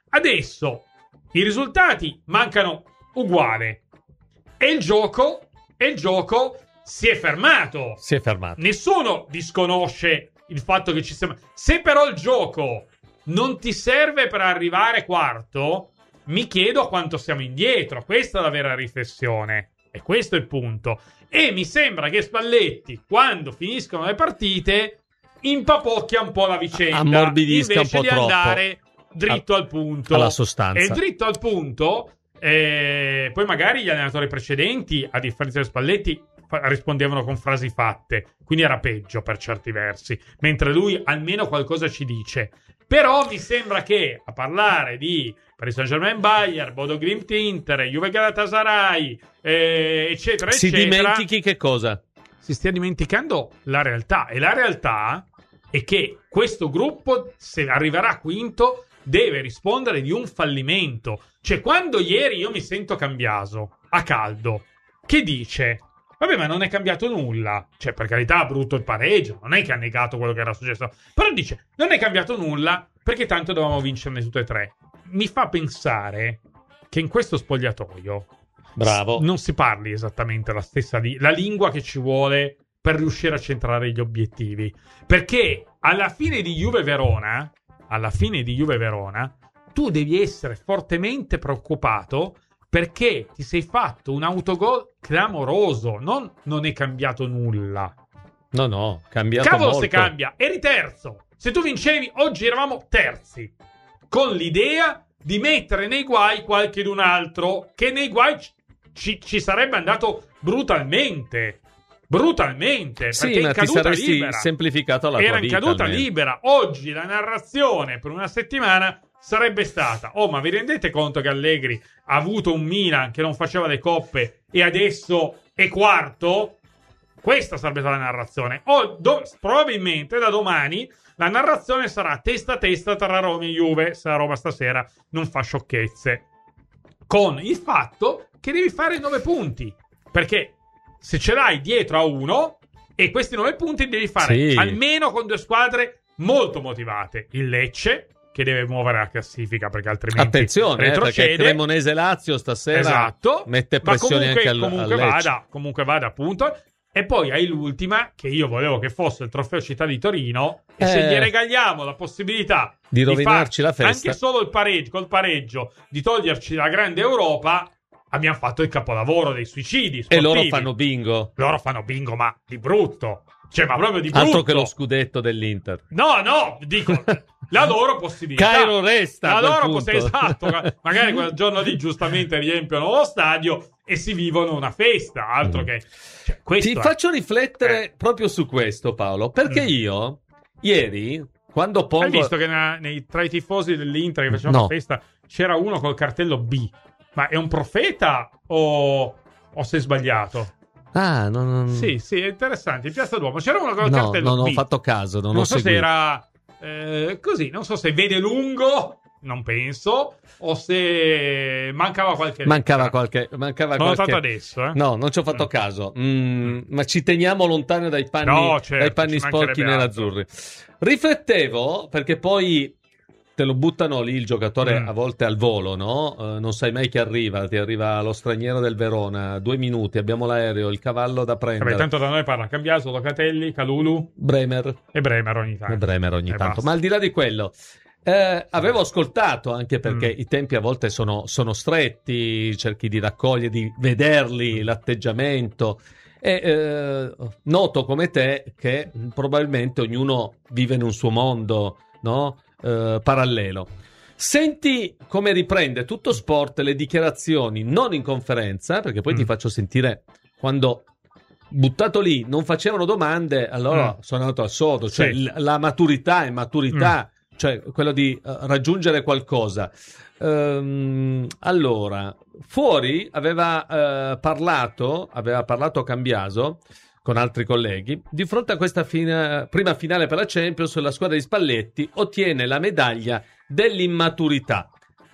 adesso i risultati mancano uguale e il gioco e il gioco si è fermato. Si è fermato. Nessuno disconosce il fatto che ci sia. Se però il gioco non ti serve per arrivare quarto, mi chiedo quanto siamo indietro. Questa è la vera riflessione. E questo è il punto. E mi sembra che Spalletti, quando finiscono le partite, impapocchia un po' la vicenda. Ammorbidisca un po' invece di troppo. andare dritto al punto. Alla sostanza. E dritto al punto, eh, poi magari gli allenatori precedenti, a differenza di Spalletti, fa- rispondevano con frasi fatte. Quindi era peggio per certi versi. Mentre lui almeno qualcosa ci dice. Però mi sembra che a parlare di Paris Saint-Germain, Bayern, Bodo Glimt, Inter, Juve Galatasaray, eh, eccetera, si eccetera, dimentichi che cosa? Si stia dimenticando la realtà. E la realtà è che questo gruppo, se arriverà quinto, deve rispondere di un fallimento. Cioè, quando ieri io mi sento Cambiaso a caldo, che dice: vabbè, ma non è cambiato nulla. Cioè, per carità, brutto il pareggio, non è che ha negato quello che era successo, però dice: non è cambiato nulla perché tanto dovevamo vincerne tutte e tre. Mi fa pensare che in questo spogliatoio Bravo. non si parli esattamente la stessa li- la lingua che ci vuole per riuscire a centrare gli obiettivi. Perché alla fine di Juve Verona, alla fine di Juve Verona, tu devi essere fortemente preoccupato perché ti sei fatto un autogol clamoroso. Non, non è cambiato nulla. No, no, cambiato Cavolo, molto. se cambia. Eri terzo. Se tu vincevi, oggi eravamo terzi. Con l'idea di mettere nei guai qualche d'un altro, che nei guai ci, ci sarebbe andato brutalmente. Brutalmente. Sì, perché ma in ti caduta saresti libera. semplificato la Era tua in vita. caduta almeno. libera. Oggi la narrazione per una settimana sarebbe stata: oh, ma vi rendete conto che Allegri ha avuto un Milan che non faceva le coppe e adesso è quarto? Questa sarebbe stata la narrazione. O do- probabilmente da domani la narrazione sarà testa a testa tra Roma e Juve, se la Roma stasera non fa sciocchezze, con il fatto che devi fare nove punti, perché se ce l'hai dietro a uno, e questi nove punti devi fare Sì. almeno con due squadre molto motivate. Il Lecce, che deve muovere la classifica, perché altrimenti Attenzione, eh, retrocede. perché Cremonese Lazio stasera Esatto. mette Ma pressione comunque, anche al, comunque al Lecce. vada, comunque vada, appunto. E poi hai l'ultima, che io volevo che fosse il trofeo Città di Torino, e Eh. se gli regaliamo la possibilità Di rovinarci far la festa. anche solo il pareggio, col pareggio, di toglierci la grande Europa, abbiamo fatto il capolavoro dei suicidi E sportivi. loro fanno bingo. Loro fanno bingo, ma di brutto. Cioè, ma proprio di brutto. Altro che lo scudetto dell'Inter. No, no, dico, la loro possibilità. Cairo resta a La quel loro punto. possibilità, esatto. Magari quel giorno lì giustamente riempiono lo stadio e si vivono una festa. Altro Mm. che... Cioè, questo Ti è- faccio riflettere Eh. proprio su questo, Paolo, perché Mm. io ieri, quando pongo... Hai visto che na- nei, tra i tifosi dell'Inter che facevano No. la festa c'era uno col cartello B? Ma è un profeta o, o sei sbagliato? Ah, no, no, no. Sì, sì, è interessante. In Piazza Duomo c'era uno col No, cartello non B. ho fatto caso, non, Non ho so se seguito. era eh, così, non so se vede lungo non penso, o se mancava qualche mancava qualche mancava l'ho qualche... notato adesso, eh? No, non ci ho fatto Mm. caso. Mm, ma ci teniamo lontano dai panni, No, certo, dai panni ci sporchi mancherebbe nerazzurri. Riflettevo, perché poi te lo buttano lì il giocatore Mm. a volte al volo, no? Eh, non sai mai chi arriva, ti arriva lo straniero del Verona, due minuti, abbiamo l'aereo, il cavallo da prendere. Vabbè, tanto da noi parla Cambiaso, Locatelli, Calulu Bremer, e Bremer ogni tanto. e Bremer ogni E tanto. basta. Ma al di là di quello, eh, avevo ascoltato, anche perché Mm. i tempi a volte sono, sono stretti, cerchi di raccogliere, di vederli, l'atteggiamento. E eh, noto come te che probabilmente ognuno vive in un suo mondo, no? Eh, parallelo. Senti come riprende tutto sport le dichiarazioni non in conferenza, perché poi Mm. ti faccio sentire quando buttato lì non facevano domande, allora Mm. sono andato al sodo, cioè Sì. l- la maturità è maturità, cioè quello di eh, raggiungere qualcosa. Ehm, allora, fuori aveva eh, parlato, aveva parlato Cambiaso con altri colleghi, di fronte a questa fina- prima finale per la Champions, la squadra di Spalletti ottiene la medaglia dell'immaturità.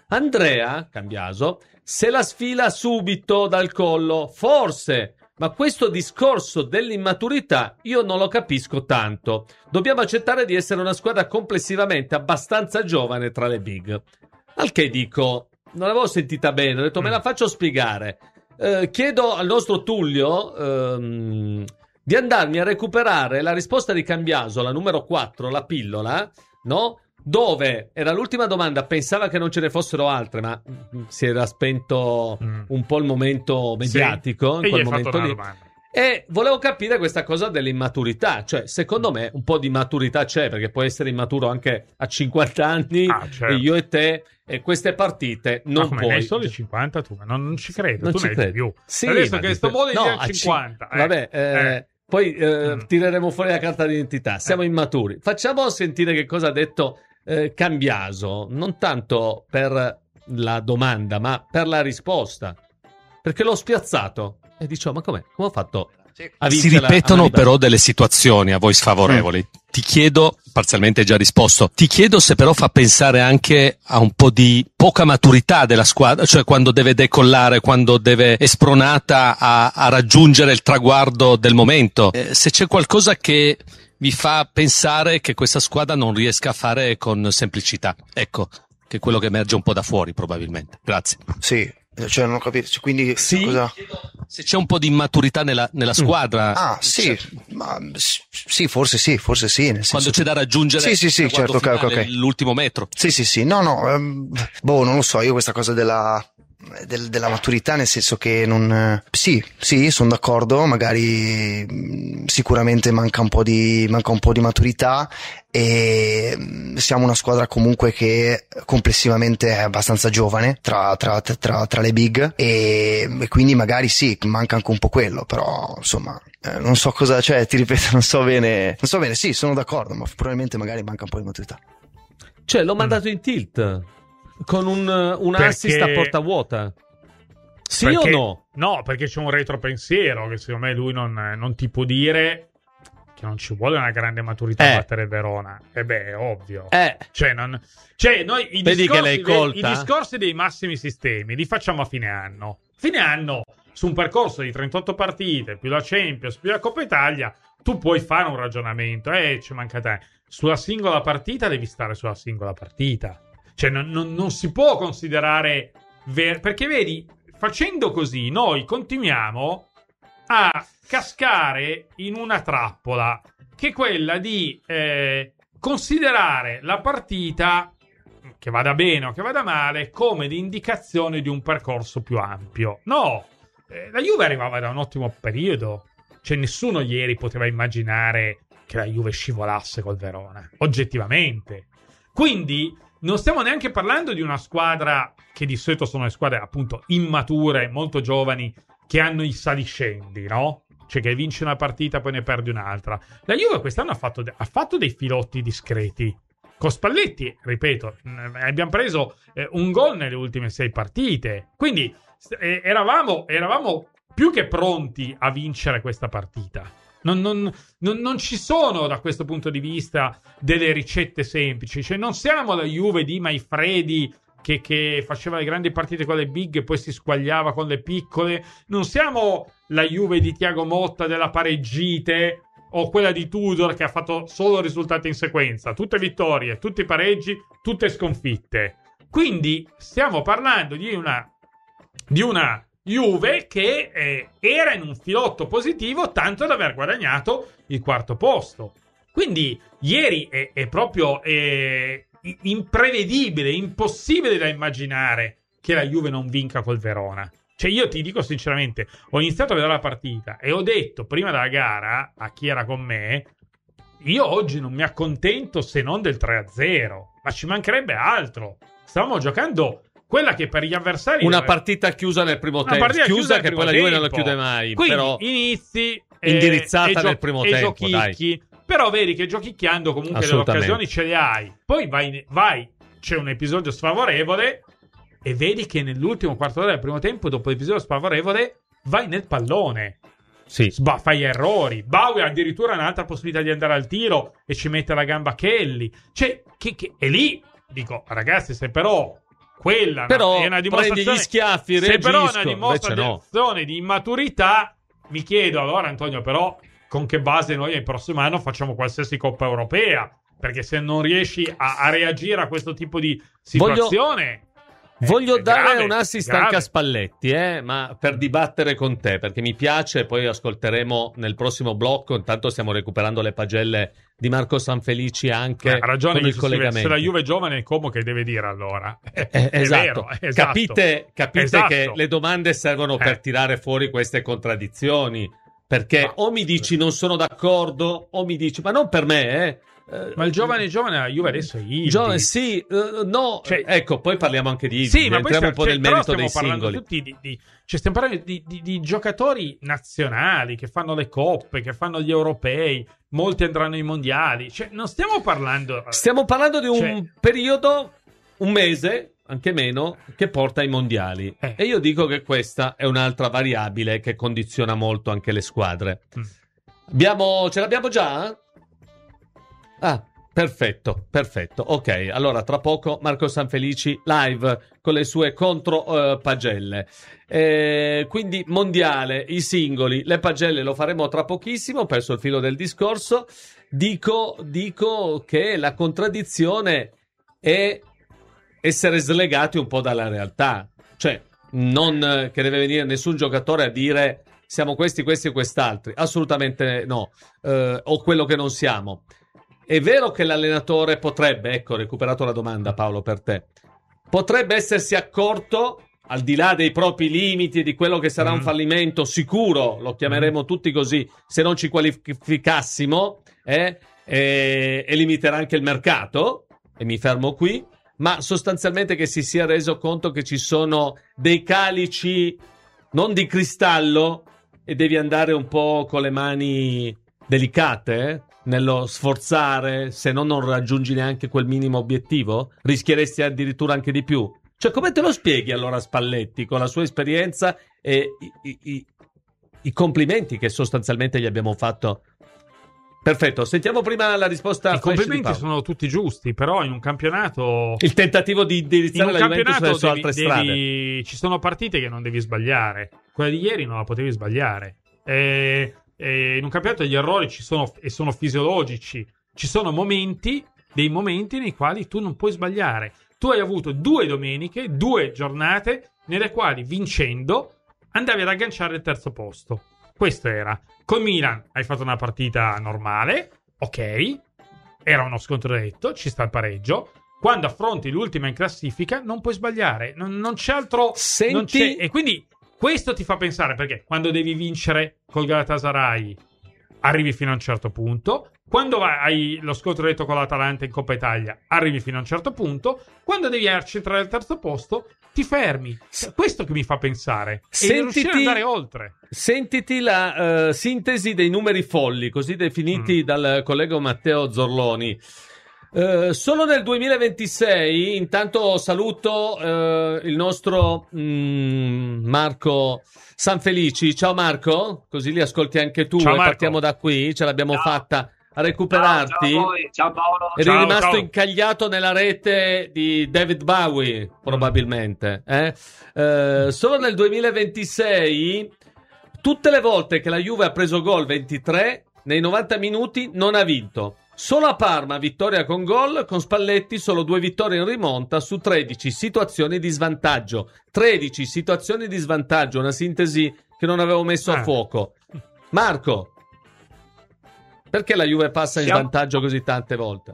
Andrea Cambiaso se la sfila subito dal collo, forse, ma questo discorso dell'immaturità io non lo capisco tanto. Dobbiamo accettare di essere una squadra complessivamente abbastanza giovane tra le big. Al che dico, non l'avevo sentita bene, ho detto me la faccio spiegare. Eh, chiedo al nostro Tullio ehm, di andarmi a recuperare la risposta di Cambiaso, la numero quattro, la pillola, no? Dove era l'ultima domanda, pensava che non ce ne fossero altre, ma mm, si era spento Mm. un po' il momento mediatico Sì. in E quel gli hai fatto momento una lì. domanda. E volevo capire questa cosa dell'immaturità, cioè secondo me un po' di maturità c'è, perché puoi essere immaturo anche a cinquanta anni, Ah, certo. e io e te, e queste partite non Ma come, puoi. ne hai solo i cinquanta tu? Ma non, non ci credo, Non tu ci ne hai credo. di più. Sì, Adesso ma che di- sto modo di no, dire a cin- cinquanta. eh. Vabbè, eh, Eh. poi eh, Mm. tireremo fuori la carta d'identità. Siamo immaturi. Facciamo sentire che cosa ha detto eh, Cambiaso, non tanto per la domanda, ma per la risposta. Perché l'ho spiazzato e dicevo, ma com'è? Come ho fatto a Si vincere ripetono la- però delle situazioni a voi sfavorevoli. Ti chiedo, parzialmente già risposto, ti chiedo se però fa pensare anche a un po' di poca maturità della squadra, cioè quando deve decollare, quando deve, è spronata a, a raggiungere il traguardo del momento. Eh, se c'è qualcosa che vi fa pensare che questa squadra non riesca a fare con semplicità. Ecco, che è quello che emerge un po' da fuori probabilmente. Grazie. Sì, cioè non ho capito, cioè, quindi Sì. cosa... Se c'è un po' di immaturità nella, nella squadra. Ah, sì, cioè, ma, s- sì, forse sì, forse sì, nel senso... quando c'è da raggiungere Sì, sì, sì, il traguardo certo, ok, finale, ok. l'ultimo metro. Sì, sì, sì, no, no, ehm, boh, non lo so, io questa cosa della, del- della maturità, nel senso che non, eh, sì, sì, sono d'accordo, magari mh, sicuramente manca un po' di, manca un po' di maturità e mh, siamo una squadra comunque che complessivamente è abbastanza giovane tra, tra, tra, tra le big e, e quindi magari sì, manca anche un po' quello, però insomma, eh, non so cosa, cioè, ti ripeto, non so bene, non so bene, sì, sono d'accordo, ma probabilmente magari manca un po' di maturità. Cioè, l'ho mandato in tilt con un, un Perché- assist a porta vuota. Sì Perché- o no? No, perché c'è un retropensiero che secondo me lui non, non ti può dire che non ci vuole una grande maturità Eh. a battere il Verona. E beh, è ovvio. Eh, Cioè, non... cioè, noi i Vedi discorsi, che l'hai dei, colta? i discorsi dei massimi sistemi li facciamo a fine anno. Fine anno, su un percorso di trentotto partite, più la Champions, più la Coppa Italia, tu puoi fare un ragionamento. Eh, ci manca te. Sulla singola partita devi stare sulla singola partita. Cioè, non, non- non si può considerare... ver- perché vedi, facendo così, noi continuiamo a cascare in una trappola, che è quella di eh, considerare la partita, che vada bene o che vada male, come di indicazione di un percorso più ampio. No, eh, la Juve arrivava da un ottimo periodo. Cioè, nessuno ieri poteva immaginare che la Juve scivolasse col Verona, oggettivamente. Quindi non stiamo neanche parlando di una squadra che di solito sono le squadre appunto immature, molto giovani, che hanno i saliscendi, no? Cioè che vince una partita poi ne perde un'altra. La Juve quest'anno ha fatto, de- ha fatto dei filotti discreti. Con Spalletti, ripeto, mh, abbiamo preso eh, un gol nelle ultime sei partite. Quindi eh, eravamo, eravamo più che pronti a vincere questa partita. Non, non, non, non ci sono da questo punto di vista delle ricette semplici. Cioè, non siamo la Juve di Manfredi che, che faceva le grandi partite con le big e poi si squagliava con le piccole. Non siamo la Juve di Thiago Motta della pareggite o quella di Tudor che ha fatto solo risultati in sequenza. Tutte vittorie, tutti pareggi, tutte sconfitte. Quindi stiamo parlando di una, di una Juve che eh, era in un filotto positivo tanto da aver guadagnato il quarto posto. Quindi ieri è, è proprio è imprevedibile, impossibile da immaginare che la Juve non vinca col Verona. Cioè io ti dico sinceramente, ho iniziato a vedere la partita e ho detto prima della gara a chi era con me, io oggi non mi accontento se non del tre a zero, ma ci mancherebbe altro. Stavamo giocando quella che per gli avversari una deve... partita chiusa nel primo tempo, chiusa, chiusa che poi la Juve non la chiude mai. Quindi però inizi indirizzata e, e nel gio- primo e tempo, giochicchi, dai. Però vedi che giochicchiando comunque delle occasioni ce le hai. Poi vai, vai, c'è un episodio sfavorevole e vedi che nell'ultimo quarto d'ora del primo tempo, dopo l'episodio sfavorevole, vai nel pallone. Sì. Sba- fai errori. Bauer addirittura ha un'altra possibilità di andare al tiro e ci mette la gamba Kelly. Cioè, che, che... e lì dico, ragazzi, se però quella però no, è una dimostrazione, prendi gli schiaffi, se però è una reagisco, dimostrazione no. di immaturità, mi chiedo allora, Antonio, però con che base noi il prossimo anno facciamo qualsiasi Coppa Europea? Perché se non riesci a, a reagire a questo tipo di situazione... Voglio, voglio è dare grave, un assist grave. anche a Spalletti, eh, ma per dibattere con te, perché mi piace, poi ascolteremo nel prossimo blocco, intanto stiamo recuperando le pagelle di Marco Sanfelici anche eh, ha ragione, con il collegamento. Se la Juve è giovane, come che deve dire allora? Eh, eh, è esatto. vero, esatto. Capite, capite esatto. che le domande servono eh. per tirare fuori queste contraddizioni, perché ma, o mi dici non sono d'accordo o mi dici ma non per me, eh. Ma il giovane giovane la Juve adesso è Ildiz. Giovane, sì, uh, no, cioè, ecco, poi parliamo anche di Ildiz, sì, ma poi entriamo stiamo, un po' nel merito dei stiamo singoli. Tutti di, di, cioè stiamo parlando di, di, di giocatori nazionali che fanno le coppe, che fanno gli europei, molti andranno ai mondiali, cioè non stiamo parlando... Stiamo parlando di un cioè, periodo, un mese, anche meno, che porta ai mondiali. Eh. E io dico che questa è un'altra variabile che condiziona molto anche le squadre. Mm. Abbiamo, ce l'abbiamo già? Ah, perfetto, perfetto. Ok, allora tra poco Marco Sanfelici live con le sue contro uh, pagelle. Eh, quindi mondiale, i singoli, le pagelle lo faremo tra pochissimo, ho perso il filo del discorso. Dico, dico che la contraddizione è essere slegati un po' dalla realtà. Cioè, non che deve venire nessun giocatore a dire siamo questi, questi e quest'altri. Assolutamente no. Eh, o quello che non siamo. È vero che l'allenatore potrebbe, ecco, ho recuperato la domanda, Paolo, per te, potrebbe essersi accorto, al di là dei propri limiti e di quello che sarà mm. un fallimento sicuro, lo chiameremo mm. tutti così, se non ci qualificassimo, eh, e, e limiterà anche il mercato, e mi fermo qui, ma sostanzialmente che si sia reso conto che ci sono dei calici non di cristallo e devi andare un po' con le mani delicate, eh? Nello sforzare, se no non raggiungi neanche quel minimo obiettivo, rischieresti addirittura anche di più. Cioè, come te lo spieghi allora Spalletti con la sua esperienza e i, i, i complimenti che sostanzialmente gli abbiamo fatto? Perfetto, sentiamo prima la risposta. I complimenti sono tutti giusti, però in un campionato, il tentativo di indirizzare la Juventus verso altre devi, strade. Devi, ci sono partite che non devi sbagliare. Quella di ieri non la potevi sbagliare. E E in un campionato gli errori ci sono e sono fisiologici. Ci sono momenti, dei momenti nei quali tu non puoi sbagliare. Tu hai avuto due domeniche, due giornate nelle quali vincendo andavi ad agganciare il terzo posto. Questo era. Con Milan hai fatto una partita normale, ok, era uno scontro diretto, ci sta il pareggio. Quando affronti l'ultima in classifica non puoi sbagliare, non, non c'è altro. Senti, non c'è, e quindi questo ti fa pensare, perché quando devi vincere col Galatasaray arrivi fino a un certo punto, quando vai, hai lo scontro diretto con l'Atalanta in Coppa Italia arrivi fino a un certo punto, quando devi accentrare il terzo posto ti fermi. Cioè, questo che mi fa pensare sentiti, e riuscire ad andare oltre. Sentiti la uh, sintesi dei numeri folli così definiti mm. dal collega Matteo Zorloni. Eh, solo nel duemilaventisei, intanto saluto eh, il nostro mm, Marco Sanfelici. Ciao Marco, così li ascolti anche tu. Ciao, e Marco. partiamo da qui, ce l'abbiamo Ciao. fatta a recuperarti. Ciao, ciao a voi. Ciao Paolo. Eri Ciao, rimasto ciao. incagliato nella rete di David Bowie, probabilmente. Eh? Eh, solo nel duemilaventisei, tutte le volte che la Juve ha preso gol ventitré, nei novanta minuti non ha vinto. Solo a Parma vittoria con gol, con Spalletti solo due vittorie in rimonta su tredici situazioni di svantaggio. tredici situazioni di svantaggio, una sintesi che non avevo messo a Ah. fuoco. Marco, perché la Juve passa in Siamo- svantaggio così tante volte?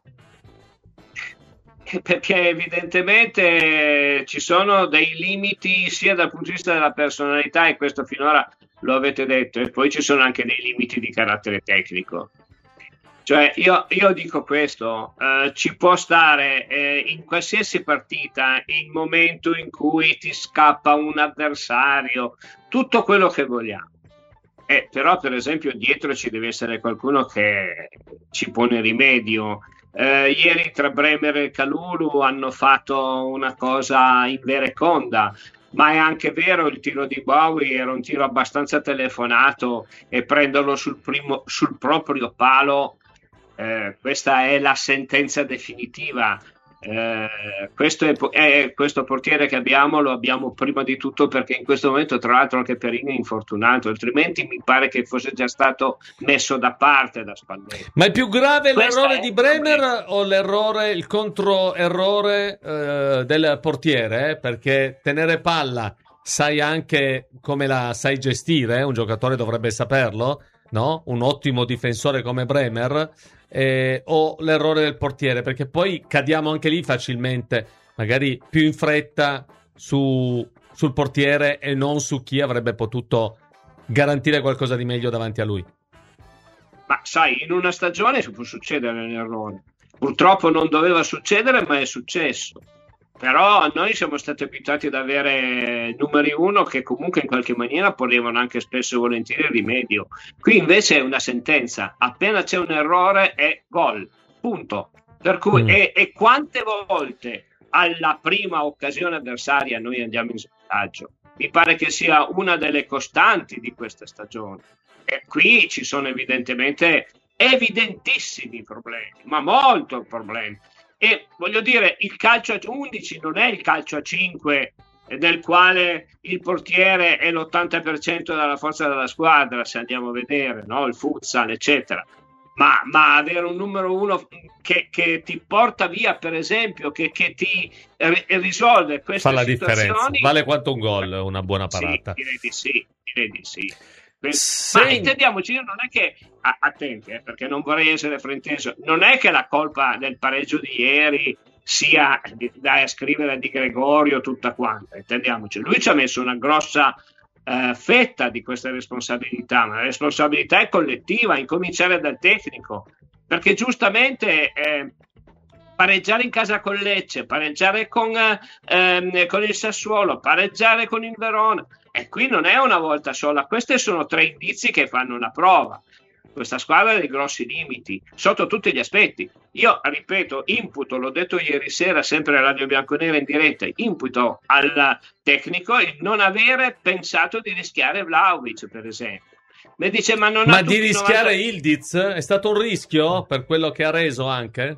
Perché evidentemente ci sono dei limiti sia dal punto di vista della personalità, e questo finora lo avete detto, e poi ci sono anche dei limiti di carattere tecnico. Cioè io, io dico questo, eh, ci può stare eh, in qualsiasi partita il momento in cui ti scappa un avversario, tutto quello che vogliamo. Eh, però per esempio dietro ci deve essere qualcuno che ci pone rimedio. Eh, ieri tra Bremer e Kalulu hanno fatto una cosa invereconda, ma è anche vero, il tiro di Bowie era un tiro abbastanza telefonato, e prenderlo sul, primo, sul proprio palo, eh, questa è la sentenza definitiva. Eh, questo, è, è, questo portiere che abbiamo lo abbiamo prima di tutto perché in questo momento tra l'altro anche Perini è infortunato, altrimenti mi pare che fosse già stato messo da parte da Spalletti. Ma è più grave Questa l'errore è di il Bremer problema. o l'errore, il controerrore eh, del portiere? Eh? Perché tenere palla sai anche come la sai gestire, eh? Un giocatore dovrebbe saperlo, no? Un ottimo difensore come Bremer, eh, o l'errore del portiere? Perché poi cadiamo anche lì facilmente, magari più in fretta su, sul portiere e non su chi avrebbe potuto garantire qualcosa di meglio davanti a lui. Ma sai, in una stagione può succedere un errore. Purtroppo non doveva succedere, ma è successo. Però noi siamo stati abituati ad avere numeri uno che comunque in qualche maniera ponevano anche spesso e volentieri rimedio. Qui invece è una sentenza. Appena c'è un errore è gol. Punto. Per cui, Mm. e, e quante volte alla prima occasione avversaria noi andiamo in svantaggio? Mi pare che sia una delle costanti di questa stagione. E qui ci sono evidentemente evidentissimi problemi, ma molto problemi. E voglio dire, il calcio a undici non è il calcio a cinque del quale il portiere è l'ottanta per cento della forza della squadra, se andiamo a vedere, no? Il futsal, eccetera. Ma, ma avere un numero uno che, che ti porta via, per esempio, che, che ti ri- risolve queste Fa la situazioni, differenza, vale quanto un gol, una buona parata. Sì, direi di sì, direi di sì. Sì. Ma intendiamoci, io non è che, a- attenti, eh, perché non vorrei essere frainteso, non è che la colpa del pareggio di ieri sia di- da ascrivere a Di Gregorio tutta quanta, intendiamoci, lui ci ha messo una grossa eh, fetta di queste responsabilità, ma la responsabilità è collettiva, a incominciare dal tecnico, perché giustamente eh, pareggiare in casa con Lecce, pareggiare con, eh, ehm, con il Sassuolo, pareggiare con il Verona, e qui non è una volta sola, questi sono tre indizi che fanno una prova. Questa squadra ha dei grossi limiti sotto tutti gli aspetti. Io ripeto, imputo, l'ho detto ieri sera sempre a Radio Bianconera in diretta, imputo al tecnico il non avere pensato di rischiare Vlahovic, per esempio. Mi dice, ma non Ma ha di tutti i rischiare novanta Ildiz è stato un rischio per quello che ha reso anche?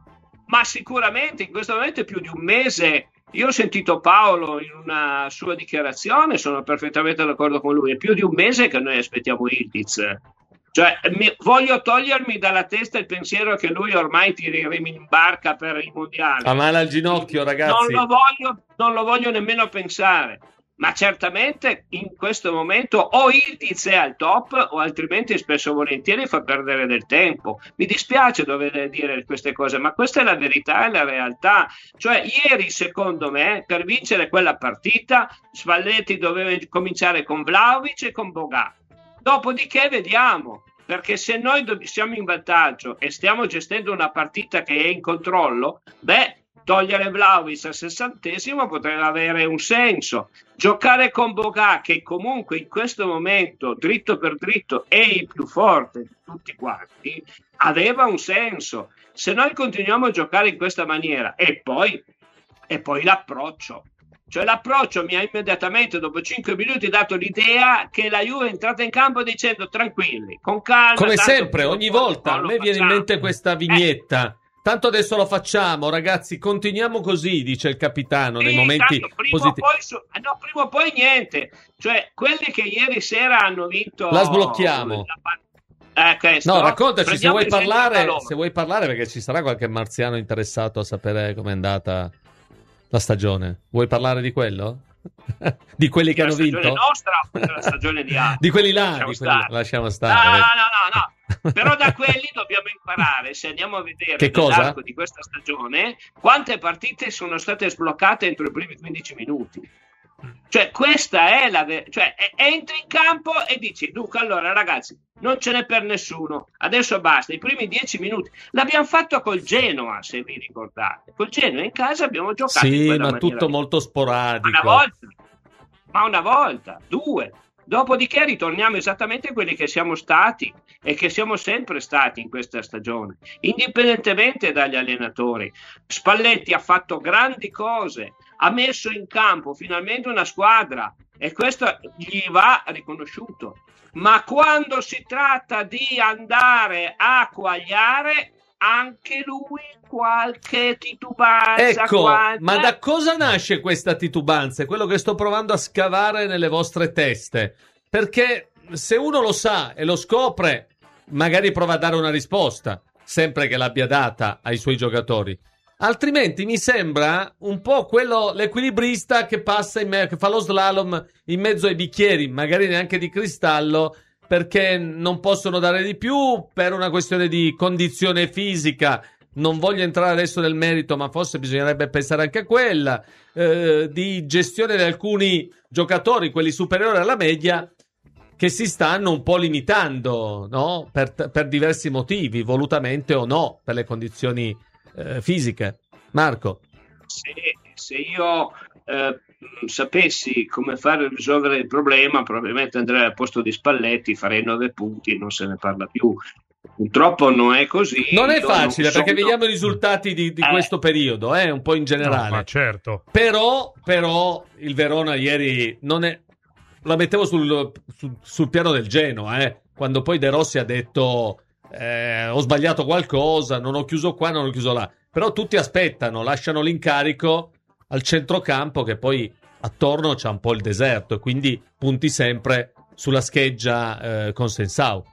Ma sicuramente in questo momento è più di un mese. Io ho sentito Paolo in una sua dichiarazione, sono perfettamente d'accordo con lui, è più di un mese che noi aspettiamo Ildiz. Cioè, mi, voglio togliermi dalla testa il pensiero che lui ormai tiri i remi in barca per il mondiale. Ha male al ginocchio, ragazzi. Non lo voglio, non lo voglio nemmeno pensare. Ma certamente in questo momento o Ildiz è al top o altrimenti spesso e volentieri fa perdere del tempo. Mi dispiace dover dire queste cose, ma questa è la verità e la realtà. Cioè ieri secondo me per vincere quella partita Spalletti doveva cominciare con Vlahovic e con Boga. Dopodiché vediamo, perché se noi do- siamo in vantaggio e stiamo gestendo una partita che è in controllo, beh, togliere Vlahovic al sessantesimo potrebbe avere un senso. Giocare con Boga, che comunque in questo momento dritto per dritto è il più forte di tutti quanti, aveva un senso. Se noi continuiamo a giocare in questa maniera, e poi, e poi l'approccio, cioè l'approccio mi ha immediatamente dopo cinque minuti dato l'idea che la Juve è entrata in campo dicendo tranquilli, con calma. Come sempre, ogni volta a me viene in mente questa vignetta. Eh. Tanto adesso lo facciamo, ragazzi, continuiamo così, dice il capitano, sì, nei momenti tanto, prima positivi. O poi, su, no, prima o poi niente. Cioè, quelli che ieri sera hanno vinto... La sblocchiamo. La... Eh, questo, no, raccontaci se vuoi parlare, se se vuoi parlare, perché ci sarà qualche marziano interessato a sapere com'è andata la stagione. Vuoi parlare di quello? Di quelli che hanno vinto? La stagione nostra o della stagione di altri? Di quelli là, lasciamo di quelli, stare. lasciamo stare. No, no, no, no, no. Però da quelli dobbiamo imparare, se andiamo a vedere che cosa? nell'arco di questa stagione, quante partite sono state sbloccate entro i primi quindici minuti. Cioè questa è la ver- cioè entri in campo e dici dunque allora ragazzi non ce n'è per nessuno, adesso basta, i primi dieci minuti l'abbiamo fatto col Genoa, se vi ricordate, col Genoa in casa abbiamo giocato sì, in quella ma maniera tutto lì. molto sporadico, una volta, ma una volta, due. Dopodiché ritorniamo esattamente quelli che siamo stati e che siamo sempre stati in questa stagione, indipendentemente dagli allenatori. Spalletti ha fatto grandi cose, ha messo in campo finalmente una squadra e questo gli va riconosciuto. Ma quando si tratta di andare a quagliare, anche lui qualche titubanza. Ecco, qualche... ma da cosa nasce questa titubanza? È quello che sto provando a scavare nelle vostre teste. Perché se uno lo sa e lo scopre, magari prova a dare una risposta, sempre che l'abbia data ai suoi giocatori. Altrimenti mi sembra un po' quello l'equilibrista che passa in me- che fa lo slalom in mezzo ai bicchieri, magari neanche di cristallo, perché non possono dare di più per una questione di condizione fisica. Non voglio entrare adesso nel merito, ma forse bisognerebbe pensare anche a quella, eh, di gestione di alcuni giocatori, quelli superiori alla media, che si stanno un po' limitando, no? Per, per diversi motivi, volutamente o no, per le condizioni eh, fisiche. Marco? Se, se io eh, sapessi come fare risolvere il problema, probabilmente andrei al posto di Spalletti, farei nove punti e non se ne parla più. Purtroppo non è così. Non è Io facile non perché sono... vediamo i risultati di, di eh. questo periodo, eh, un po' in generale. No, ma certo. Però, però il Verona ieri non è. La mettevo sul, sul, sul piano del Genoa, eh, quando poi De Rossi ha detto eh, ho sbagliato qualcosa, non ho chiuso qua, non ho chiuso là. Però tutti aspettano, lasciano l'incarico al centrocampo che poi attorno c'è un po' il deserto e quindi punti sempre sulla scheggia eh, con Sensao.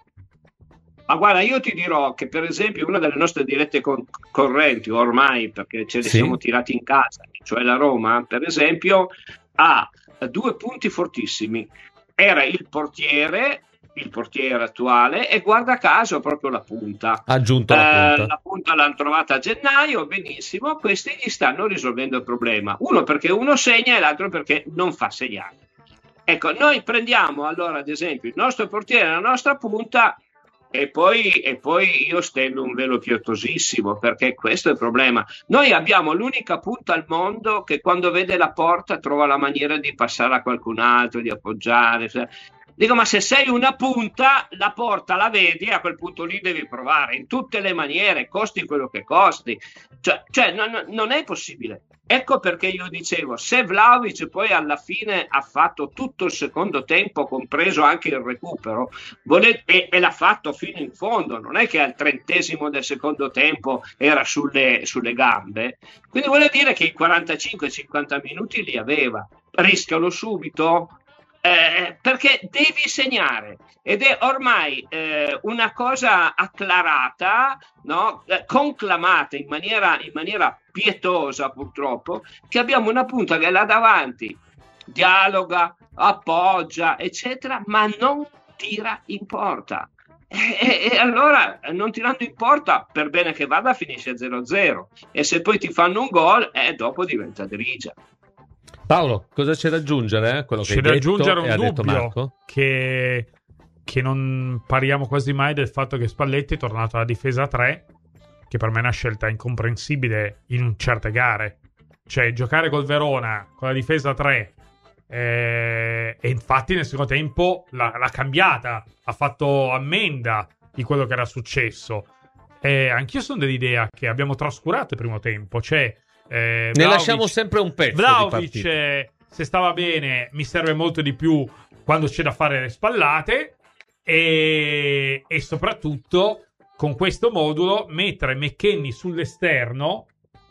Ma guarda, io ti dirò che per esempio una delle nostre dirette con- correnti ormai, perché ce le Sì. siamo tirati in casa, cioè la Roma, per esempio, ha due punti fortissimi. Era il portiere, il portiere attuale, e guarda caso proprio la punta. Ha aggiunto la punta. Eh, la punta l'hanno trovata a gennaio, benissimo, questi gli stanno risolvendo il problema. Uno perché uno segna e l'altro perché non fa segnare. Ecco, noi prendiamo allora ad esempio il nostro portiere, la nostra punta, e poi, e poi io stendo un velo pietosissimo, perché questo è il problema. Noi abbiamo l'unica punta al mondo che quando vede la porta trova la maniera di passare a qualcun altro, di appoggiare. Dico, ma se sei una punta, la porta la vedi e a quel punto lì devi provare in tutte le maniere, costi quello che costi. Cioè, cioè non, non è possibile. Ecco perché io dicevo, se Vlahovic poi alla fine ha fatto tutto il secondo tempo, compreso anche il recupero, vole- e, e l'ha fatto fino in fondo, non è che al trentesimo del secondo tempo era sulle, sulle gambe, quindi vuol dire che i quarantacinque cinquanta minuti li aveva. Rischialo subito? Eh, perché devi segnare ed è ormai eh, una cosa acclarata, no? eh, conclamata in maniera, in maniera pietosa purtroppo, che abbiamo una punta che è là davanti, dialoga, appoggia eccetera, ma non tira in porta. E, e allora non tirando in porta, per bene che vada, finisce zero a zero, e se poi ti fanno un gol eh, dopo diventa grigia. Paolo, cosa c'è da aggiungere? Eh? Quello che C'è hai da detto aggiungere e ha un detto Marco? dubbio che, che non parliamo quasi mai del fatto che Spalletti è tornato alla difesa tre, che per me è una scelta incomprensibile in certe gare. Cioè, giocare col Verona con la difesa tre, eh, e infatti nel secondo tempo l'ha, l'ha cambiata, ha fatto ammenda di quello che era successo. Eh, anch'io sono dell'idea che abbiamo trascurato il primo tempo. Cioè, eh, ne lasciamo sempre un pezzo. Vlahovic, eh, se stava bene, mi serve molto di più quando c'è da fare le spallate. E, e soprattutto con questo modulo mettere McKennie sull'esterno.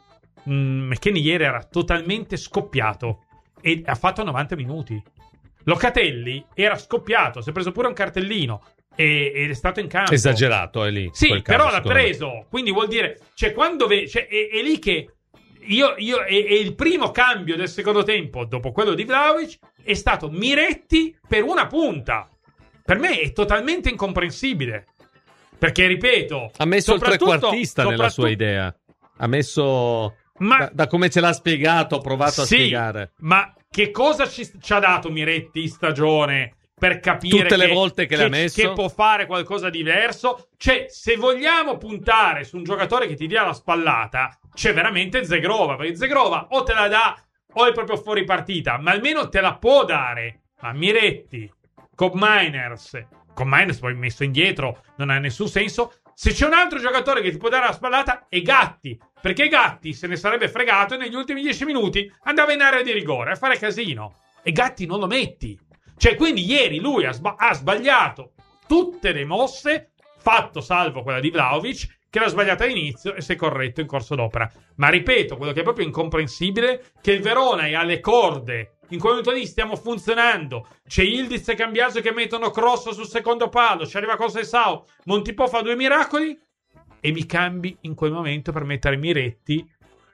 mm, McKennie ieri era totalmente scoppiato e ha fatto novanta minuti. Locatelli era scoppiato, si è preso pure un cartellino e, ed è stato in campo. Esagerato è lì. Sì, quel però caso, l'ha secondo me. preso, quindi vuol dire, cioè quando ve- cioè, è, è lì che io, io è, è il primo cambio del secondo tempo dopo quello di Vlahovic è stato Miretti per una punta. Per me è totalmente incomprensibile. Perché, ripeto... Ha messo il soprattutto- trequartista nella sua soprattutto- idea. Ha messo... Ma- Da, da come ce l'ha spiegato, ho provato a Sì, spiegare. ma che cosa ci, ci ha dato Miretti in stagione per capire Tutte le che, volte che l'ha messo? che può fare qualcosa diverso? Cioè, se vogliamo puntare su un giocatore che ti dia la spallata, c'è veramente Zegrova, perché Zegrova o te la dà o è proprio fuori partita, ma almeno te la può dare. Ma Miretti, con Miners, con Miners poi messo indietro, non ha nessun senso. Se c'è un altro giocatore che ti può dare la spallata è Gatti, perché Gatti se ne sarebbe fregato e negli ultimi dieci minuti andava in area di rigore a fare casino e Gatti non lo metti. Cioè, quindi ieri lui ha, sba- ha sbagliato tutte le mosse, fatto salvo quella di Vlahovic che l'ha sbagliata all'inizio e si è corretto in corso d'opera. Ma ripeto, quello che è proprio incomprensibile è che il Verona è alle corde. In quel momento lì stiamo funzionando. C'è Ildiz e Cambiaso che mettono cross sul secondo palo. Ci arriva Conceição. Montipò fa due miracoli. E mi cambi in quel momento per mettere Miretti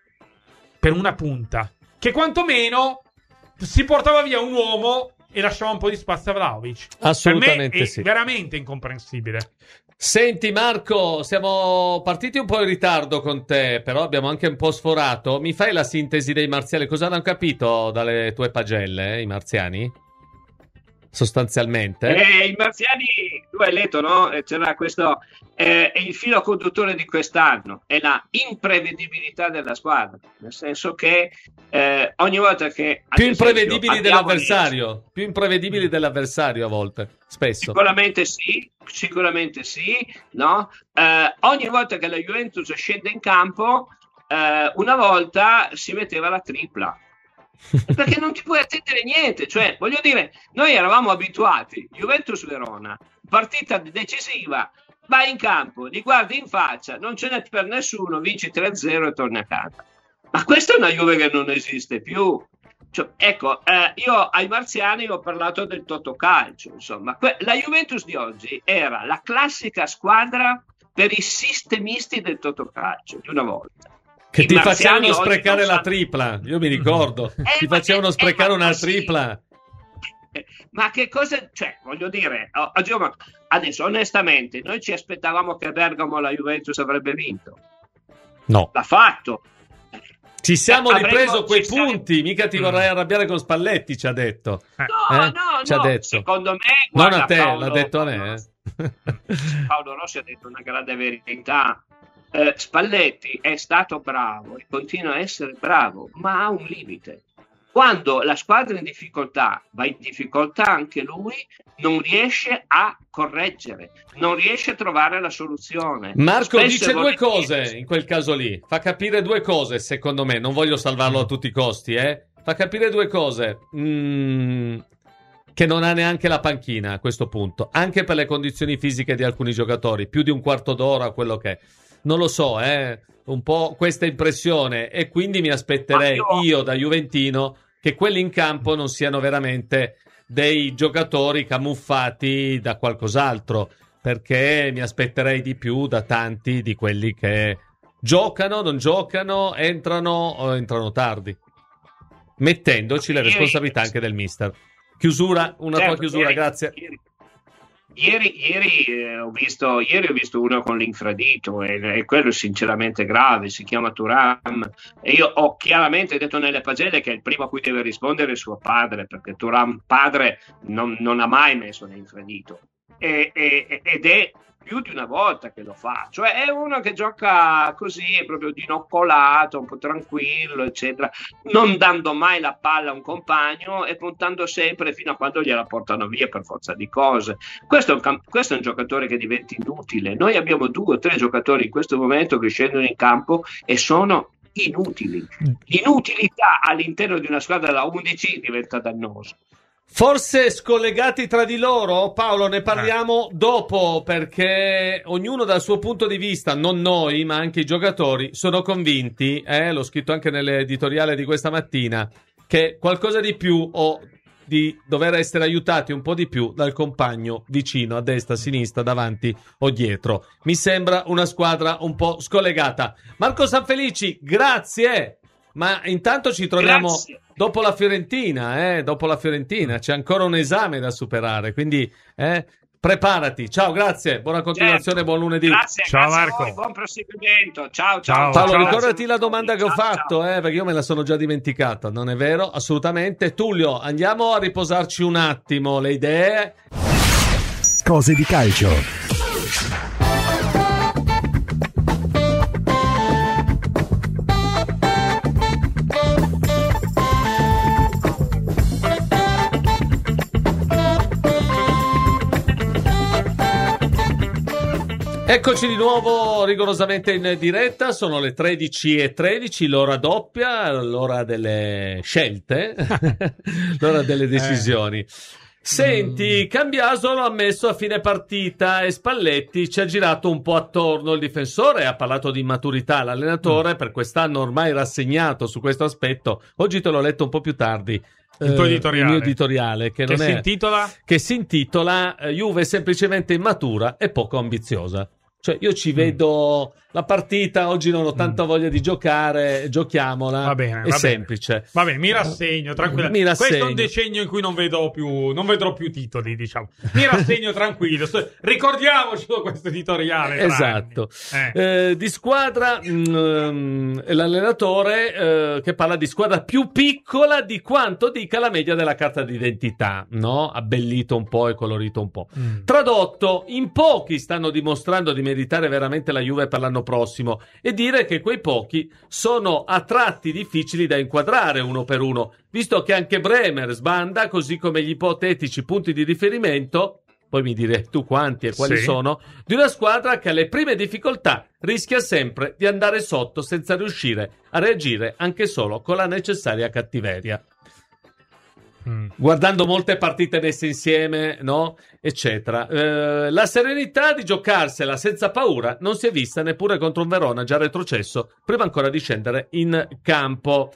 per una punta. Che quantomeno si portava via un uomo e lasciava un po' di spazio a Vlahovic. Assolutamente per me è sì. veramente incomprensibile. Senti Marco, siamo partiti un po' in ritardo con te, però abbiamo anche un po' sforato. Mi fai la sintesi dei marziali? Cosa hanno capito dalle tue pagelle, eh, i marziani? Sostanzialmente. Eh, i marziani, tu hai letto, no? Eh, C'era questo, eh, è il filo conduttore di quest'anno, è la imprevedibilità della squadra, nel senso che eh, ogni volta che... ad Più esempio, imprevedibili abbiamo dell'avversario. Più imprevedibili dell'avversario a volte, spesso. Sicuramente sì, sicuramente sì, no? Eh, ogni volta che la Juventus scende in campo, eh, una volta si metteva la tripla. Perché non ti puoi attendere niente, cioè voglio dire, noi eravamo abituati, Juventus Verona, partita decisiva, vai in campo, li guardi in faccia, non ce n'è per nessuno, vinci tre a zero e torni a casa. Ma questa è una Juve che non esiste più. Cioè, ecco, eh, io ai marziani ho parlato del Totocalcio, insomma, que- la Juventus di oggi era la classica squadra per i sistemisti del Totocalcio di una volta. Che I ti marziani facevano oggi sprecare non la sanno- tripla, io mi ricordo. Eh, ti ma facevano che- sprecare eh, ma una sì. tripla. Eh, Ma che cosa, cioè, voglio dire, o- oggi, ma- adesso onestamente, noi ci aspettavamo che a Bergamo la Juventus avrebbe vinto. No. L'ha fatto. Ci siamo Avremmo- ripreso quei ci saremmo- punti, mica ti vorrai arrabbiare con Spalletti, ci ha detto. No, Eh? no, Ci ha no, detto. secondo me... Non guarda, a te, Paolo- l'ha detto a me. eh. Paolo Rossi ha detto una grande verità. Eh, Spalletti è stato bravo e continua a essere bravo, ma ha un limite. Quando la squadra è in difficoltà, va in difficoltà anche lui, non riesce a correggere, non riesce a trovare la soluzione. Marco Spesso dice e due volentieri- cose in quel caso lì. Fa capire due cose, secondo me. Non voglio salvarlo a tutti i costi, eh. Fa capire due cose. Mm, che non ha neanche la panchina a questo punto. Anche per le condizioni fisiche di alcuni giocatori. Più di un quarto d'ora, quello che è. Non lo so, eh. Un po' questa impressione. E quindi mi aspetterei Ma io- io da juventino che quelli in campo non siano veramente dei giocatori camuffati da qualcos'altro, perché mi aspetterei di più da tanti di quelli che giocano, non giocano, entrano o entrano tardi, mettendoci le responsabilità anche del mister. Chiusura, una Certo, tua chiusura, ieri- grazie. Ieri, ieri, ieri, eh, ho visto, ieri ho visto uno con l'infradito e, e quello è sinceramente grave, si chiama Thuram e io ho chiaramente detto nelle pagelle che il primo a cui deve rispondere è suo padre, perché Thuram padre non, non ha mai messo l'infradito e, e, ed è più di una volta che lo fa, cioè è uno che gioca così, proprio dinoccolato, un po' tranquillo, eccetera, non dando mai la palla a un compagno e puntando sempre fino a quando gliela portano via per forza di cose. Questo è un, camp- questo è un giocatore che diventa inutile. Noi abbiamo due o tre giocatori in questo momento che scendono in campo e sono inutili. L'inutilità all'interno di una squadra da undici diventa dannosa. Forse scollegati tra di loro, Paolo, ne parliamo eh. dopo, perché ognuno dal suo punto di vista, non noi ma anche i giocatori, sono convinti, eh, l'ho scritto anche nell'editoriale di questa mattina, che qualcosa di più o di dover essere aiutati un po' di più dal compagno vicino, a destra, a sinistra, davanti o dietro. Mi sembra una squadra un po' scollegata. Marco Sanfelici, grazie! Ma intanto ci troviamo Grazie. dopo la Fiorentina, eh? Dopo la Fiorentina c'è ancora un esame da superare, quindi eh? preparati. Ciao, grazie, buona continuazione, certo. Buon lunedì. Grazie, ciao grazie Marco. A voi, buon proseguimento. Ciao, ciao. Paolo, ciao, ricordati ciao. la domanda che ho ciao, fatto, ciao. Eh? Perché io me la sono già dimenticata. Non è vero? Assolutamente. Tullio, andiamo a riposarci un attimo. Le idee. Cose di calcio. Eccoci di nuovo rigorosamente in diretta, sono le tredici e tredici, l'ora doppia, l'ora delle scelte, l'ora delle decisioni. Eh. Senti, Cambiasolo ha messo a fine partita e Spalletti ci ha girato un po' attorno. Il difensore ha parlato di maturità, l'allenatore mm. per quest'anno ormai rassegnato su questo aspetto. Oggi te l'ho letto un po' più tardi. Il tuo editoriale, il mio editoriale che, che non si è, intitola? Che si intitola Juve è semplicemente immatura e poco ambiziosa. Cioè io ci vedo mm. la partita, oggi non ho tanta mm. voglia di giocare, giochiamola, va bene, è va semplice. Bene. Va bene, mi rassegno, tranquillo. Mi rassegno. Questo è un decennio in cui non vedo più, non vedrò più titoli, diciamo. Mi rassegno tranquillo. Ricordiamoci questo editoriale. Esatto. Eh. Eh, di squadra, mh, l'allenatore eh, che parla di squadra più piccola di quanto dica la media della carta d'identità, no? Abbellito un po' e colorito un po'. Mm. Tradotto, in pochi stanno dimostrando di meritare veramente la Juve per l'anno prossimo e dire che quei pochi sono a tratti difficili da inquadrare uno per uno, visto che anche Bremer sbanda, così come gli ipotetici punti di riferimento, poi mi direi tu quanti e quali sì. sono, di una squadra che alle prime difficoltà rischia sempre di andare sotto senza riuscire a reagire anche solo con la necessaria cattiveria. Mm. Guardando molte partite messe insieme, no? Eccetera. Eh, la serenità di giocarsela senza paura non si è vista neppure contro un Verona già retrocesso prima ancora di scendere in campo.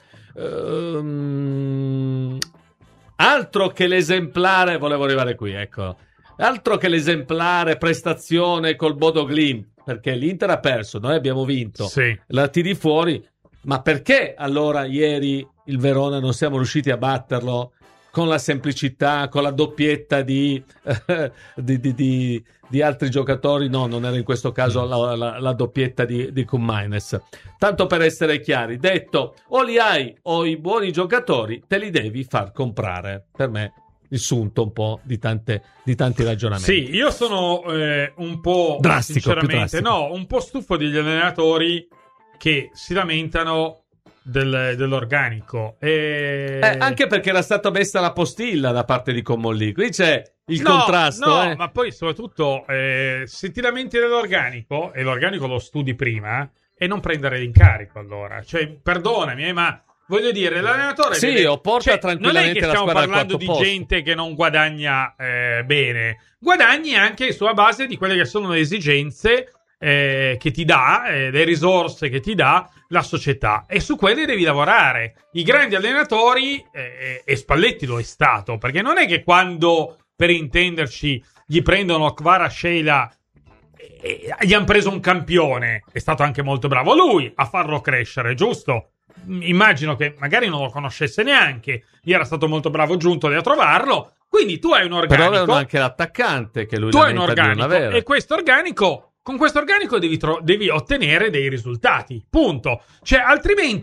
Ehm, altro che l'esemplare, volevo arrivare qui, ecco. Altro che l'esemplare prestazione col Bodo Glimt, perché l'Inter ha perso, noi abbiamo vinto. Sì. La tiri fuori, ma perché allora ieri il Verona non siamo riusciti a batterlo? Con la semplicità, con la doppietta di, eh, di, di, di, di altri giocatori, no, non era in questo caso la, la, la doppietta di, di Koumainis. Tanto per essere chiari, detto, o li hai o i buoni giocatori, te li devi far comprare. Per me il sunto un po' di, tante, di tanti ragionamenti. Sì, io sono eh, un po' drastico, sinceramente, no, un po' stufo degli allenatori che si lamentano Del, dell'organico e... eh, anche perché era stata messa la postilla da parte di Commolli. Qui c'è il no, contrasto no, eh. ma poi soprattutto eh, se ti lamenti dell'organico e l'organico lo studi prima e non prendere l'incarico, allora cioè perdonami eh, ma voglio dire l'allenatore sì, deve... o porta cioè, tranquillamente la squadra al quarto posto. Non è che stiamo parlando di posto. gente che non guadagna eh, bene, guadagni anche sulla base di quelle che sono le esigenze Eh, che ti dà, eh, le risorse che ti dà la società, e su quelle devi lavorare. I grandi allenatori, eh, e Spalletti lo è stato, perché non è che quando, per intenderci, gli prendono Kvaratskhelia e, e gli hanno preso un campione, è stato anche molto bravo lui a farlo crescere, giusto? Immagino che magari non lo conoscesse neanche, gli era stato molto bravo Giuntoli a trovarlo, quindi tu hai un organico, però avevano anche l'attaccante che lui tu hai un organico e questo organico con questo organico devi, tro- devi ottenere dei risultati, punto. Cioè, altrimenti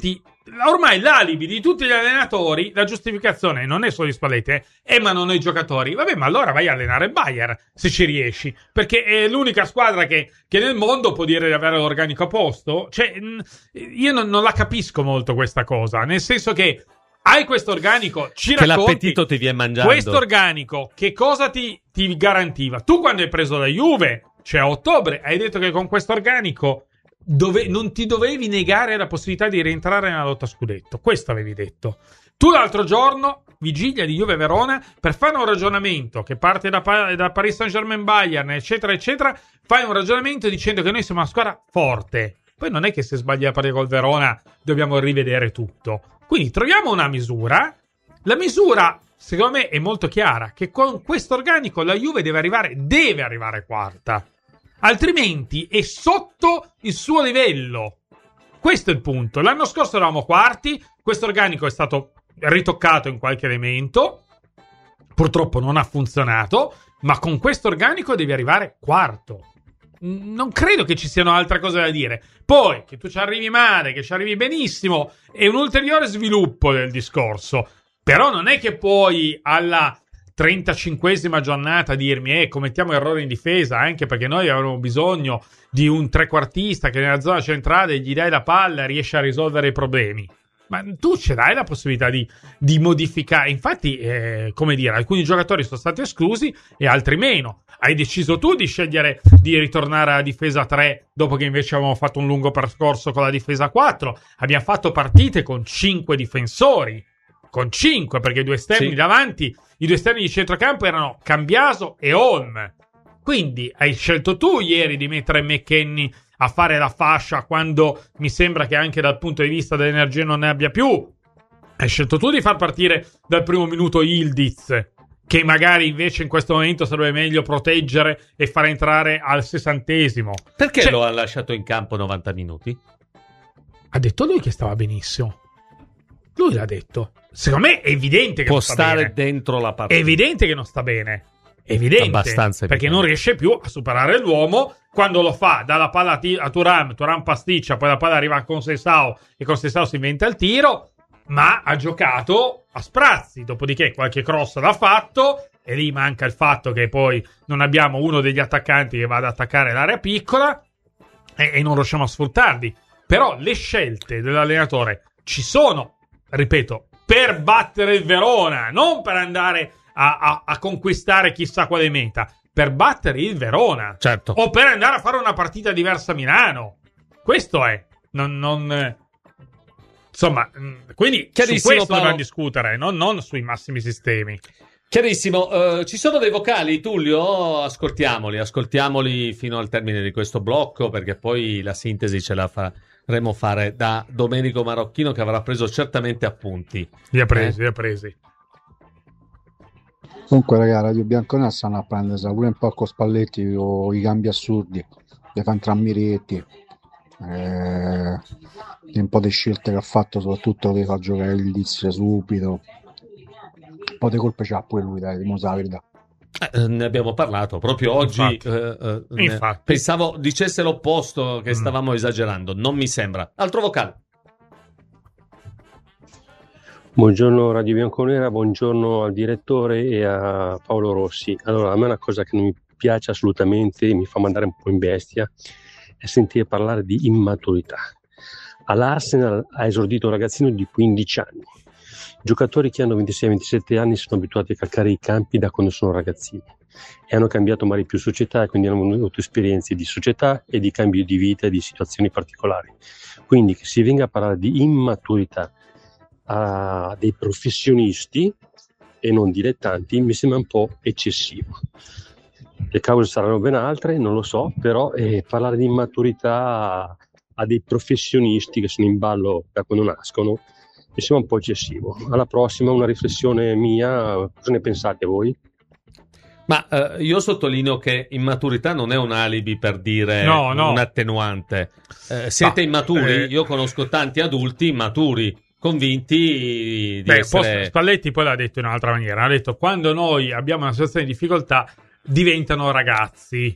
ormai l'alibi di tutti gli allenatori, la giustificazione non è solo di Spalletti, eh, emanano i giocatori. Vabbè, ma allora vai a allenare il Bayern se ci riesci, perché è l'unica squadra che, che nel mondo può dire di avere l'organico a posto. Cioè, io non, non la capisco molto questa cosa, nel senso che hai questo organico, ci che racconti l'appetito ti viene mangiando. Questo organico, che cosa ti, ti garantiva? Tu quando hai preso la Juve, cioè a ottobre, hai detto che con questo organico dove, non ti dovevi negare la possibilità di rientrare nella lotta scudetto. Questo avevi detto. Tu l'altro giorno, vigilia di Juve-Verona, per fare un ragionamento che parte da, da Paris Saint-Germain-Bayern, eccetera, eccetera, fai un ragionamento dicendo che noi siamo una squadra forte. Poi non è che se sbagli la partita col Verona dobbiamo rivedere tutto. Quindi troviamo una misura. La misura, secondo me, è molto chiara, che con questo organico la Juve deve arrivare, deve arrivare quarta. Altrimenti è sotto il suo livello. Questo è il punto. L'anno scorso eravamo quarti, questo organico è stato ritoccato in qualche elemento, purtroppo non ha funzionato, ma con questo organico devi arrivare quarto. Non credo che ci siano altre cose da dire. Poi, che tu ci arrivi male, che ci arrivi benissimo, è un ulteriore sviluppo del discorso. Però non è che puoi alla trentacinquesima giornata dirmi eh, commettiamo errori in difesa, anche perché noi avremo bisogno di un trequartista che nella zona centrale gli dai la palla e riesce a risolvere i problemi. Ma tu ce l'hai la possibilità di, di modificare. Infatti, eh, come dire, alcuni giocatori sono stati esclusi e altri meno. Hai deciso tu di scegliere di ritornare alla difesa tre dopo che invece avevamo fatto un lungo percorso con la difesa quattro. Abbiamo fatto partite con cinque difensori. Con cinque, perché i due esterni sì. davanti, i due esterni di centrocampo erano Cambiaso e Holm. Quindi hai scelto tu ieri di mettere McKennie a fare la fascia quando mi sembra che anche dal punto di vista dell'energia non ne abbia più. Hai scelto tu di far partire dal primo minuto Yildiz, che magari invece in questo momento sarebbe meglio proteggere e far entrare al sessantesimo. Perché cioè, lo ha lasciato in campo novanta minuti? Ha detto lui che stava benissimo. Lui l'ha detto. Secondo me è evidente che può non sta stare bene. dentro la partita. È evidente che non sta bene. Evidente. Abbastanza perché evidente. non riesce più a superare l'uomo. Quando lo fa, dà la palla a Thuram, Thuram pasticcia, poi la palla arriva con Sessao e con Sessao si inventa il tiro. Ma ha giocato a sprazzi. Dopodiché qualche cross l'ha fatto. E lì manca il fatto che poi non abbiamo uno degli attaccanti che va ad attaccare l'area piccola. E, e non riusciamo a sfruttarli. Però le scelte dell'allenatore ci sono. Ripeto, per battere il Verona, non per andare a, a, a conquistare chissà quale meta, per battere il Verona, certo, o per andare a fare una partita diversa a Milano. Questo è, non, non insomma, quindi su questo Paolo. dobbiamo discutere, non, non sui massimi sistemi. Chiarissimo, uh, ci sono dei vocali, Tullio? Ascoltiamoli, ascoltiamoli fino al termine di questo blocco, perché poi la sintesi ce la faremo fare da Domenico Marocchino, che avrà preso certamente appunti. Li ha presi, eh? li ha presi. Comunque, raga, Radio Bianconera stanno a prendersi pure un po' con Spalletti o i cambi assurdi, le fan Miretti, eh, un po' di scelte che ha fatto, soprattutto che fa giocare il Diz subito. Un po' di colpe c'ha pure lui, dai, di Mosavida. Eh, ne abbiamo parlato proprio oggi. Infatti. Eh, eh, Infatti. Pensavo dicesse l'opposto, che Mm. stavamo esagerando. Non mi sembra. Altro vocale. Buongiorno Radio Bianconera, buongiorno al direttore e a Paolo Rossi. Allora, a me una cosa che non mi piace assolutamente, mi fa mandare un po' in bestia, è sentire parlare di immaturità. All'Arsenal ha esordito un ragazzino di quindici anni. Giocatori che hanno ventisei ventisette anni sono abituati a calcare i campi da quando sono ragazzini e hanno cambiato magari più società e quindi hanno avuto esperienze di società e di cambio di vita e di situazioni particolari. Quindi che si venga a parlare di immaturità a dei professionisti e non dilettanti mi sembra un po' eccessivo. Le cause saranno ben altre, non lo so, però eh, parlare di immaturità a, a dei professionisti che sono in ballo da quando nascono mi sembra un po' eccessivo. Alla prossima una riflessione mia, cosa ne pensate voi? Ma eh, io sottolineo che immaturità non è un alibi per dire No, no. un attenuante. Eh, siete Ma, immaturi? eh, Io conosco tanti adulti immaturi, convinti di Beh, essere... poi Spalletti poi l'ha detto in un'altra maniera. Ha detto: quando noi abbiamo una situazione di difficoltà diventano ragazzi.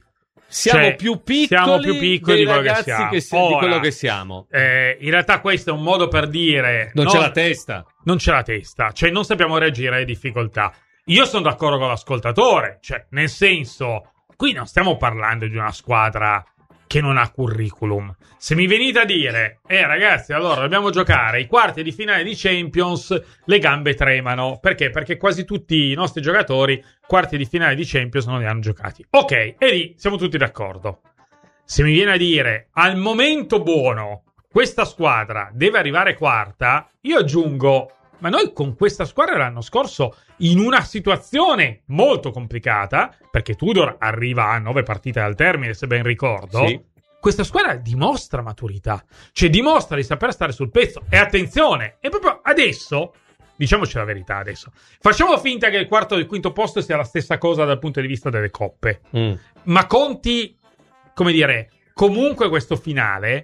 Siamo Cioè, più piccoli, siamo più piccoli dei di quello che ragazzi siamo. che si- Ora, di quello che siamo. Eh, in realtà questo è un modo per dire... Non no, c'è la testa. Non c'è la testa, cioè non sappiamo reagire alle difficoltà. Io sono d'accordo con l'ascoltatore, cioè nel senso, qui non stiamo parlando di una squadra che non ha curriculum. Se mi venite a dire, eh ragazzi, allora dobbiamo giocare i quarti di finale di Champions, le gambe tremano. Perché? Perché quasi tutti i nostri giocatori quarti di finale di Champions non li hanno giocati. Ok, e lì siamo tutti d'accordo. Se mi viene a dire, al momento buono, questa squadra deve arrivare quarta, io aggiungo, ma noi con questa squadra l'anno scorso, in una situazione molto complicata, perché Tudor arriva a nove partite dal termine, se ben ricordo, Sì. questa squadra dimostra maturità, cioè dimostra di saper stare sul pezzo. E attenzione, e proprio adesso, diciamoci la verità adesso, facciamo finta che il quarto e il quinto posto sia la stessa cosa dal punto di vista delle coppe, Mm. ma conti, come dire, comunque questo finale,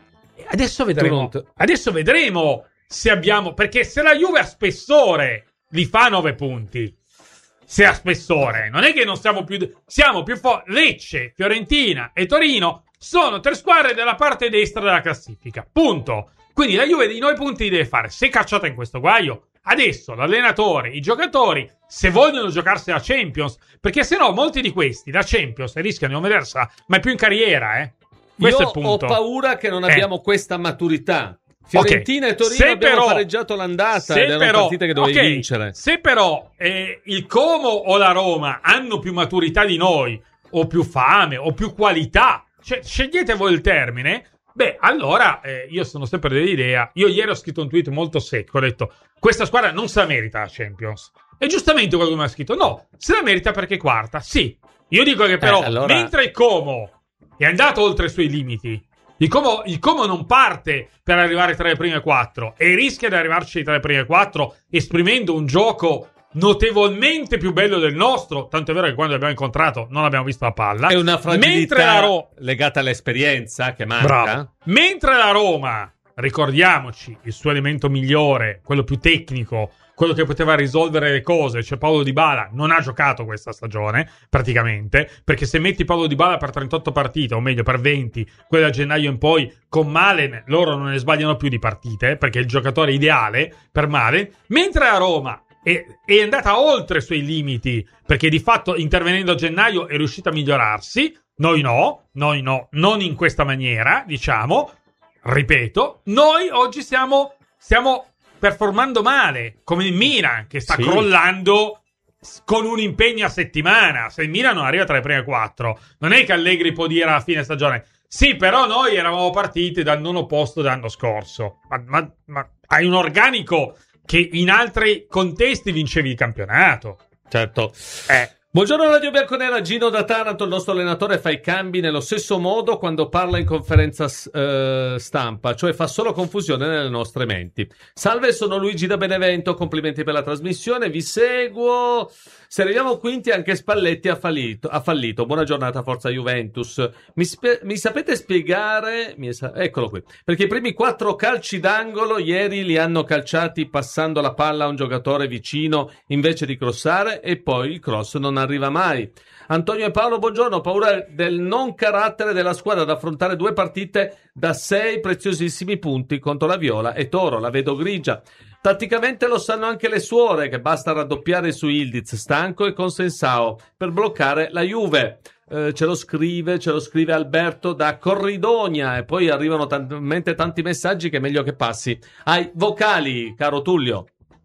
adesso vedremo, Tu non te- adesso vedremo se abbiamo, perché se la Juve ha spessore li fa nove punti, se ha spessore, non è che non siamo più, siamo più forti. Lecce, Fiorentina e Torino sono tre squadre della parte destra della classifica, punto. Quindi la Juve di nove punti li deve fare. Se è cacciata in questo guaio, adesso l'allenatore, i giocatori, se vogliono giocarsi la Champions, perché se no molti di questi da Champions rischiano di non vedersela mai più in carriera, eh. Questo Io è il punto. ho paura che non Eh. abbiamo questa maturità. Fiorentina Ok. e Torino Se abbiamo però- pareggiato l'andata se ed erano però- partite che dovevi ok, vincere. Se però eh, il Como o la Roma hanno più maturità di noi, o più fame, o più qualità, cioè, scegliete voi il termine, beh, allora eh, io sono sempre dell'idea. Io ieri ho scritto un tweet molto secco, ho detto, questa squadra non se la merita la Champions. E giustamente qualcuno mi ha scritto, no, se la merita perché è quarta. Sì, io dico che però, Eh, allora- mentre il Como è andato oltre i suoi limiti, il Como, il Como non parte per arrivare tra le prime quattro e rischia di arrivarci tra le prime quattro esprimendo un gioco notevolmente più bello del nostro, tanto è vero che quando l'abbiamo incontrato non abbiamo visto la palla. È una Mentre fragilità la Ro- legata all'esperienza che manca. Bravo. Mentre la Roma, ricordiamoci, il suo elemento migliore, quello più tecnico, quello che poteva risolvere le cose, cioè Paolo Dybala, non ha giocato questa stagione, praticamente, perché se metti Paolo Dybala per trentotto partite, o meglio per venti, quelle da gennaio in poi, con Malen, loro non ne sbagliano più di partite, perché è il giocatore ideale per Malen, mentre la Roma è, è andata oltre i suoi limiti, perché di fatto intervenendo a gennaio è riuscita a migliorarsi, noi no, noi no, non in questa maniera, diciamo, ripeto, noi oggi stiamo, stiamo performando male, come il Milan, che sta Sì. crollando con un impegno a settimana. Se il Milan non arriva tra le prime quattro, non è che Allegri può dire alla fine stagione, sì, però noi eravamo partiti dal nono posto dell'anno scorso. Ma, ma, ma hai un organico che in altri contesti vincevi il campionato. Certo. Eh. Buongiorno Radio Bianconera, Gino da Taranto, il nostro allenatore fa i cambi nello stesso modo quando parla in conferenza eh, stampa, cioè fa solo confusione nelle nostre menti. Salve, sono Luigi da Benevento, complimenti per la trasmissione, vi seguo. Se arriviamo quinti anche Spalletti ha fallito, ha fallito. Buona giornata, forza Juventus. Mi, spe- mi sapete spiegare? Mi sa- eccolo qui. Perché i primi quattro calci d'angolo ieri li hanno calciati passando la palla a un giocatore vicino invece di crossare e poi il cross non arriva mai. Antonio e Paolo, buongiorno. Ho paura del non carattere della squadra ad affrontare due partite da sei preziosissimi punti contro la Viola e Toro. La vedo grigia. Tatticamente lo sanno anche le suore che basta raddoppiare su Ildiz, Stanco e Consensao per bloccare la Juve. Eh, ce lo scrive, ce lo scrive Alberto da Corridonia e poi arrivano talmente tanti messaggi che è meglio che passi ai vocali, caro Tullio.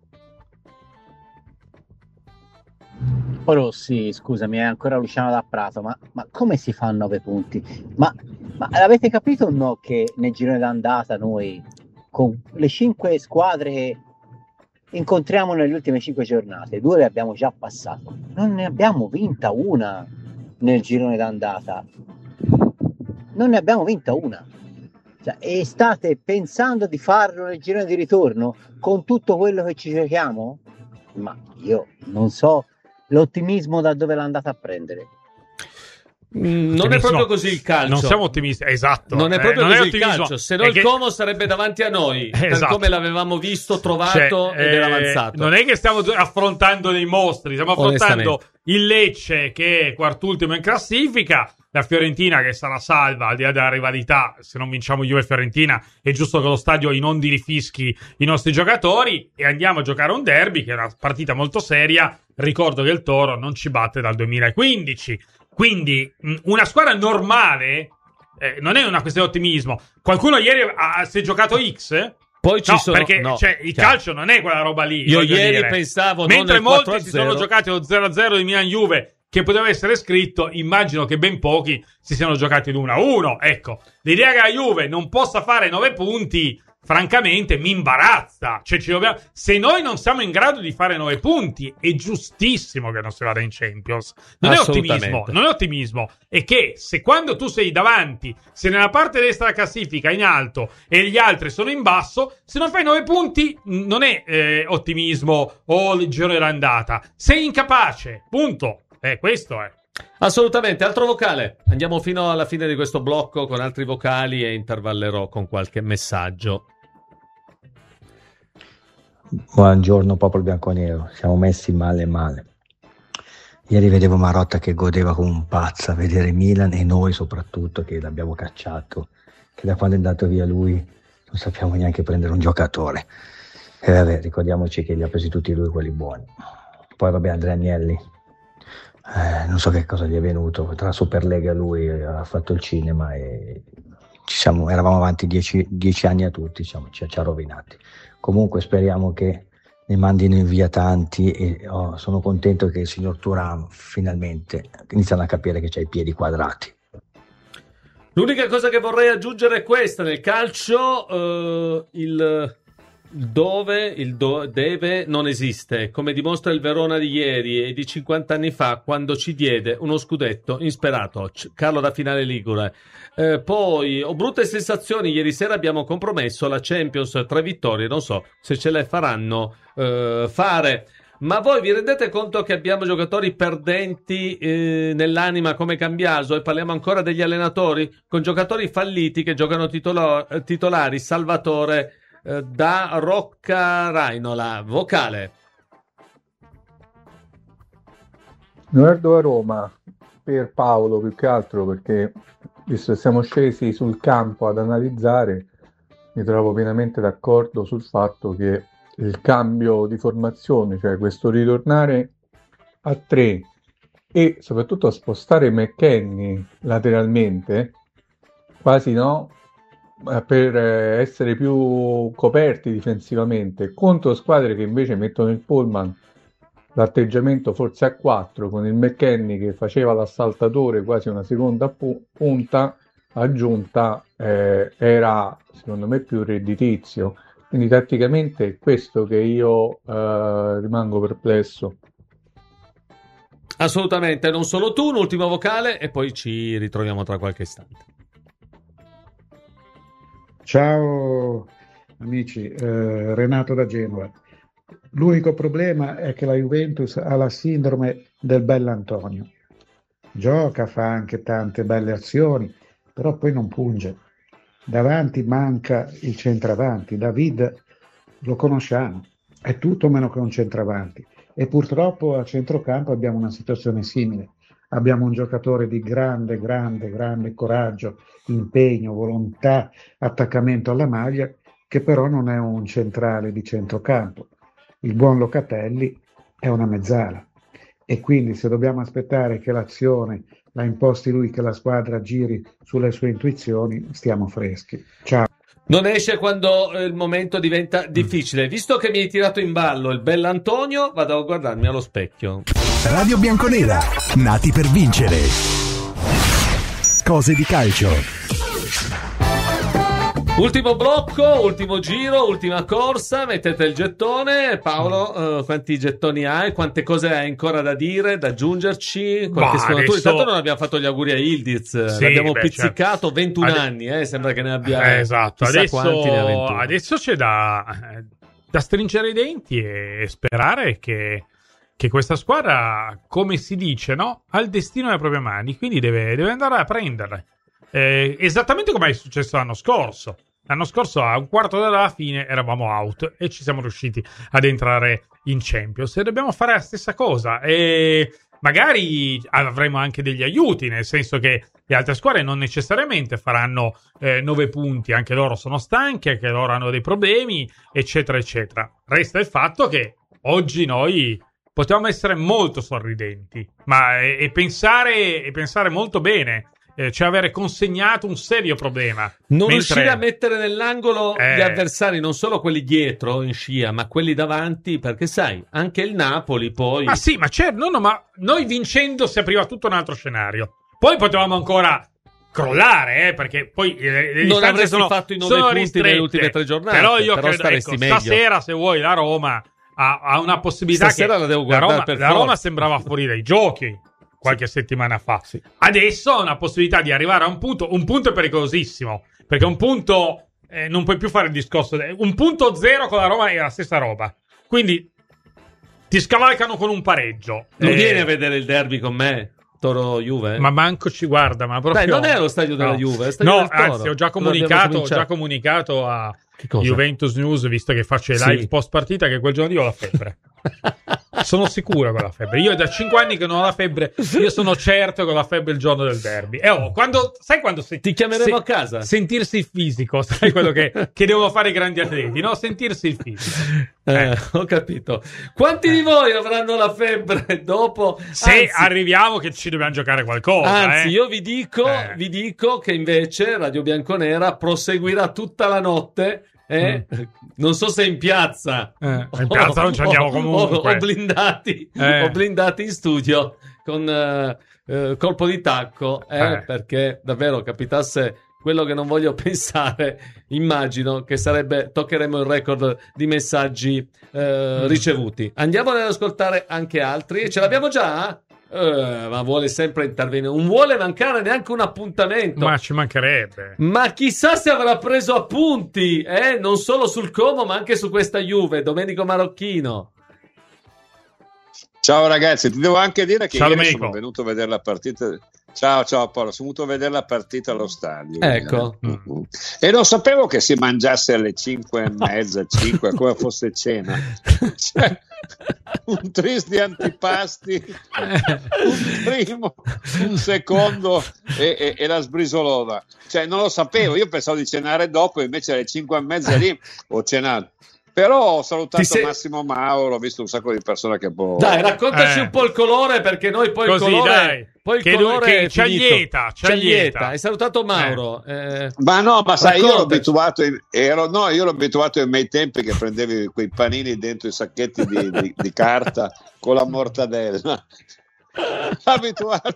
Oh Rossi, scusami, è ancora Luciano da Prato, ma, ma come si fa a nove punti? Ma, ma avete capito o no che nel girone d'andata noi con le cinque squadre che incontriamo nelle ultime cinque giornate, due le abbiamo già passate, non ne abbiamo vinta una nel girone d'andata, non ne abbiamo vinta una. Cioè, e state pensando di farlo nel girone di ritorno con tutto quello che ci giochiamo? Ma io non so l'ottimismo da dove l'ha andata a prendere. Mm, non è proprio così il calcio. Non siamo ottimisti, esatto. Non è proprio eh, così non è il calcio. Se no è il che... Como sarebbe davanti a noi, Eh, per esatto. come l'avevamo visto, trovato Cioè, ed era eh, avanzato. Non è che stiamo affrontando dei mostri, stiamo affrontando Onestamente. il Lecce che è quartultimo in classifica, la Fiorentina che sarà salva, al di là della rivalità, se non vinciamo Juve e Fiorentina è giusto che lo stadio inondi di fischi i nostri giocatori, e andiamo a giocare un derby che è una partita molto seria. Ricordo che il Toro non ci batte dal duemilaquindici, quindi una squadra normale, eh, non è una questione di ottimismo. Qualcuno ieri ha, si è giocato X? Poi ci no, sono, perché no, cioè, il chiaro. calcio non è quella roba lì. Io ieri dire. pensavo mentre non nel molti si sono quattro a zero. giocati lo zero a zero di Milan-Juve, che poteva essere scritto, immagino che ben pochi si siano giocati l'uno a uno. Ecco, l'idea che la Juve non possa fare nove punti, francamente, mi imbarazza. Cioè, ci dobbiamo... se noi non siamo in grado di fare nove punti, è giustissimo che non si vada in Champions. Non è ottimismo, non è ottimismo. È che se quando tu sei davanti, se nella parte destra della classifica in alto e gli altri sono in basso, se non fai nove punti non è eh, ottimismo o il giro dell'andata. Sei incapace, punto. Eh, questo è. Assolutamente. Altro vocale. Andiamo fino alla fine di questo blocco con altri vocali e intervallerò con qualche messaggio. Buongiorno popolo bianconero, siamo messi male male. Ieri vedevo Marotta che godeva come un pazzo a vedere Milan, e noi soprattutto che l'abbiamo cacciato, che da quando è andato via lui non sappiamo neanche prendere un giocatore. E vabbè, ricordiamoci che li ha presi tutti lui quelli buoni. Poi vabbè, Andrea Agnelli, eh, non so che cosa gli è venuto, tra Superlega e lui ha fatto il cinema e ci siamo, eravamo avanti dieci, dieci anni a tutti, diciamo, ci, ci ha rovinati. Comunque speriamo che ne mandino in via tanti, e oh, sono contento che il signor Thuram finalmente iniziano a capire che c'ha i piedi quadrati. L'unica cosa che vorrei aggiungere è questa: nel calcio eh, il dove, il do, deve non esiste, come dimostra il Verona di ieri e di cinquanta anni fa, quando ci diede uno scudetto insperato, Carlo da Finale Ligure. Eh, poi ho brutte sensazioni, ieri sera abbiamo compromesso la Champions, tre vittorie, non so se ce le faranno eh, fare. Ma voi vi rendete conto che abbiamo giocatori perdenti eh, nell'anima come Cambiaso, e parliamo ancora degli allenatori, con giocatori falliti che giocano titolo- titolari? Salvatore eh, da Rocca Rainola. Vocale. Guardo a Roma per Paolo più che altro, perché visto che siamo scesi sul campo ad analizzare, mi trovo pienamente d'accordo sul fatto che il cambio di formazione, cioè questo ritornare a tre e soprattutto a spostare McKennie lateralmente, quasi no, per essere più coperti difensivamente, contro squadre che invece mettono il pullman, l'atteggiamento forse a quattro, con il McKennie che faceva l'assaltatore, quasi una seconda pu- punta aggiunta, eh, era secondo me più redditizio. Quindi tatticamente è questo che io eh, rimango perplesso. Assolutamente, non solo tu. Un ultimo vocale e poi ci ritroviamo tra qualche istante. Ciao amici, eh, Renato da Genova. L'unico problema è che la Juventus ha la sindrome del bell'Antonio. Gioca, fa anche tante belle azioni, però poi non punge. Davanti manca il centravanti. David lo conosciamo, è tutto meno che un centravanti, e purtroppo a centrocampo abbiamo una situazione simile. Abbiamo un giocatore di grande, grande, grande coraggio, impegno, volontà, attaccamento alla maglia, che però non è un centrale di centrocampo. Il buon Locatelli è una mezzala, e quindi se dobbiamo aspettare che l'azione la imposti lui, che la squadra giri sulle sue intuizioni, stiamo freschi. Ciao. Non esce quando il momento diventa difficile. Visto che mi hai tirato in ballo il bell'Antonio, vado a guardarmi allo specchio. Radio Bianconera, nati per vincere. Cose di calcio. Ultimo blocco, ultimo giro, ultima corsa, mettete il gettone. Paolo, uh, quanti gettoni hai? Quante cose hai ancora da dire, da aggiungerci? Qualche sfumatura? adesso... Intanto non abbiamo fatto gli auguri a Ildiz, sì, l'abbiamo beh, pizzicato, certo. ventuno Ade... anni, eh? Sembra che ne abbia eh, esatto. chissà Adesso... quanti ne ha ventuno. Adesso c'è da, da stringere i denti e sperare che, che questa squadra, come si dice, no? Ha il destino nelle proprie mani, quindi deve, deve andare a prenderle. Eh, esattamente come è successo l'anno scorso. L'anno scorso, a un quarto d'ora alla fine, eravamo out e ci siamo riusciti ad entrare in Champions. E dobbiamo fare la stessa cosa. E magari avremo anche degli aiuti, nel senso che le altre squadre non necessariamente faranno eh, nove punti, anche loro sono stanchi, anche loro hanno dei problemi, eccetera, eccetera. Resta il fatto che oggi noi potevamo essere molto sorridenti, ma e, e pensare e pensare molto bene. Eh, cioè avere consegnato un serio problema. Non Mentre... riuscire a mettere nell'angolo Eh. gli avversari, non solo quelli dietro in scia, ma quelli davanti, perché sai, anche il Napoli poi... Ma sì, ma certo, no, no, ma noi vincendo si apriva tutto un altro scenario. Poi potevamo ancora crollare, eh, perché poi eh, le non distanze avresti sono, fatto i nove sono punti ristrette. nelle ultime tre giornate, Però io però credo, staresti ecco, meglio. stasera, se vuoi, la Roma ha, ha una possibilità. Stasera che la devo la guardare Roma, per la forza. Roma sembrava fuori dai giochi qualche settimana fa. Sì. Adesso ha una possibilità di arrivare a un punto. Un punto è pericolosissimo, perché un punto eh, non puoi più fare il discorso. Un punto zero con la Roma è la stessa roba. Quindi ti scavalcano con un pareggio. Non Eh, vieni a vedere il derby con me? Toro Juve? Ma manco ci guarda, ma proprio... Dai, non è lo stadio della No. Juve, è lo stadio No, del Toro. anzi, ho già Dove abbiamo comunicato, ho cominciato. già comunicato a Che cosa? Juventus News, visto che faccio i Sì. live post partita, che quel giorno io ho la febbre. Sono sicuro che ho la febbre. Io è da cinque anni che non ho la febbre. Io sono certo che ho la febbre il giorno del derby. E oh, quando, sai quando se- Ti chiameremo se- a casa. sentirsi il fisico, sai quello che, che devono fare i grandi atleti, no? Sentirsi il fisico. Eh, ho capito. Quanti di voi avranno la febbre dopo? Se Anzi, arriviamo che ci dobbiamo giocare qualcosa. Anzi, eh. io vi dico, Eh. vi dico che invece Radio Bianconera proseguirà tutta la notte. Eh? Non so se in piazza, Eh, in piazza non ci andiamo o- comunque. o, o blindati, Eh. o blindati in studio con eh, eh, colpo di tacco, eh, Eh. perché davvero capitasse quello che non voglio pensare. Immagino che sarebbe, toccheremo il record di messaggi eh, ricevuti. Andiamo ad ascoltare anche altri. Ce l'abbiamo già? Eh, ma vuole sempre intervenire, non vuole mancare neanche un appuntamento. Ma ci mancherebbe. Ma chissà se avrà preso appunti, eh? Non solo sul Como, ma anche su questa Juve. Domenico Marocchino. Ciao ragazzi, ti devo anche dire che Ciao, ieri Domenico. sono venuto a vedere la partita. Ciao, ciao Paolo, sono venuto a vedere la partita allo stadio. Ecco. Eh. Mm-hmm. E non sapevo che si mangiasse alle cinque e mezza, cinque, come fosse cena. Cioè, un tris di antipasti, un primo, un secondo e, e, e la sbrisolona. Cioè, non lo sapevo, io pensavo di cenare dopo, invece alle cinque e mezza lì ho cenato. Però ho salutato Ti sei- Massimo Mauro, ho visto un sacco di persone che... Boh, Dai, raccontaci Eh. un po' il colore, perché noi poi Così, il colore, dai. poi il Che- colore che è ci finito. allieta, ci allieta. Hai salutato Mauro. Eh. Ma no, ma sai, io ero Raccontaci. abituato, in- ero, no, io ero abituato ai miei tempi che prendevi quei panini dentro i sacchetti di, di- di carta con la mortadella. Abituato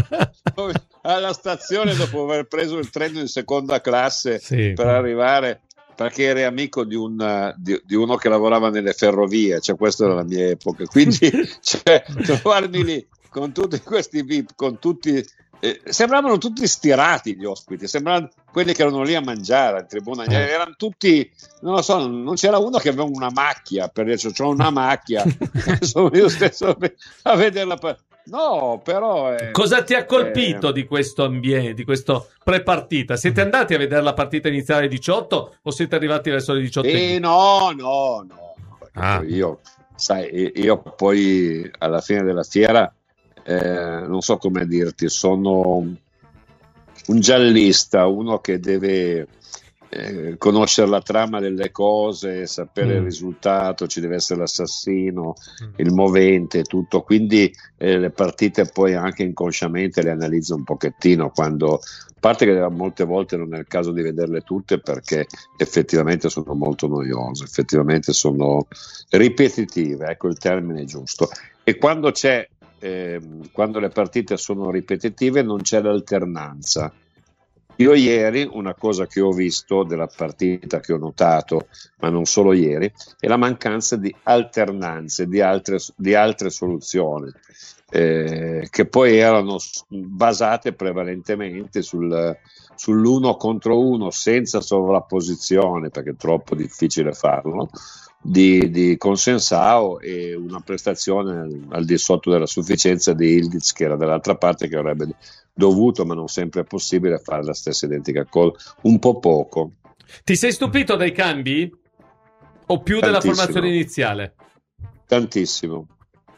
alla stazione dopo aver preso il treno in seconda classe Sì. per arrivare, perché eri amico di, un, di, di uno che lavorava nelle ferrovie, cioè questa era la mia epoca, quindi cioè, trovarmi lì con tutti questi V I P, con tutti eh, sembravano tutti stirati gli ospiti, sembravano quelli che erano lì a mangiare in tribuna, Eh. erano tutti, non lo so, non c'era uno che aveva una macchia, per dire, cioè, c'ho una macchia, sono io stesso a vederla. per- No, però eh, Cosa ti ha colpito eh, di questo ambiente, di questo pre-partita? Siete andati a vedere la partita iniziale alle diciotto o siete arrivati verso le diciotto? Eh, no, no, no. Perché Ah. poi io, sai, io poi alla fine della fiera, eh, non so come dirti, sono un giallista, uno che deve eh, conoscere la trama delle cose, sapere Mm. il risultato, ci deve essere l'assassino, il movente, tutto. Quindi eh, le partite poi anche inconsciamente le analizzo un pochettino, quando, a parte che molte volte non è il caso di vederle tutte perché effettivamente sono molto noiose, effettivamente sono ripetitive, ecco il termine giusto. E quando c'è ehm, quando le partite sono ripetitive non c'è l'alternanza. Io ieri una cosa che ho visto della partita, che ho notato, ma non solo ieri, è la mancanza di alternanze, di altre, di altre soluzioni, eh, che poi erano s- basate prevalentemente sul, sull'uno contro uno, senza sovrapposizione, perché è troppo difficile farlo, di, di Consensao, e una prestazione al, al di sotto della sufficienza di Ildiz, che era dall'altra parte, che avrebbe dovuto, ma non sempre è possibile, fare la stessa identica cosa, un po' poco. Ti sei stupito dei cambi? O più della Tantissimo. formazione iniziale? Tantissimo,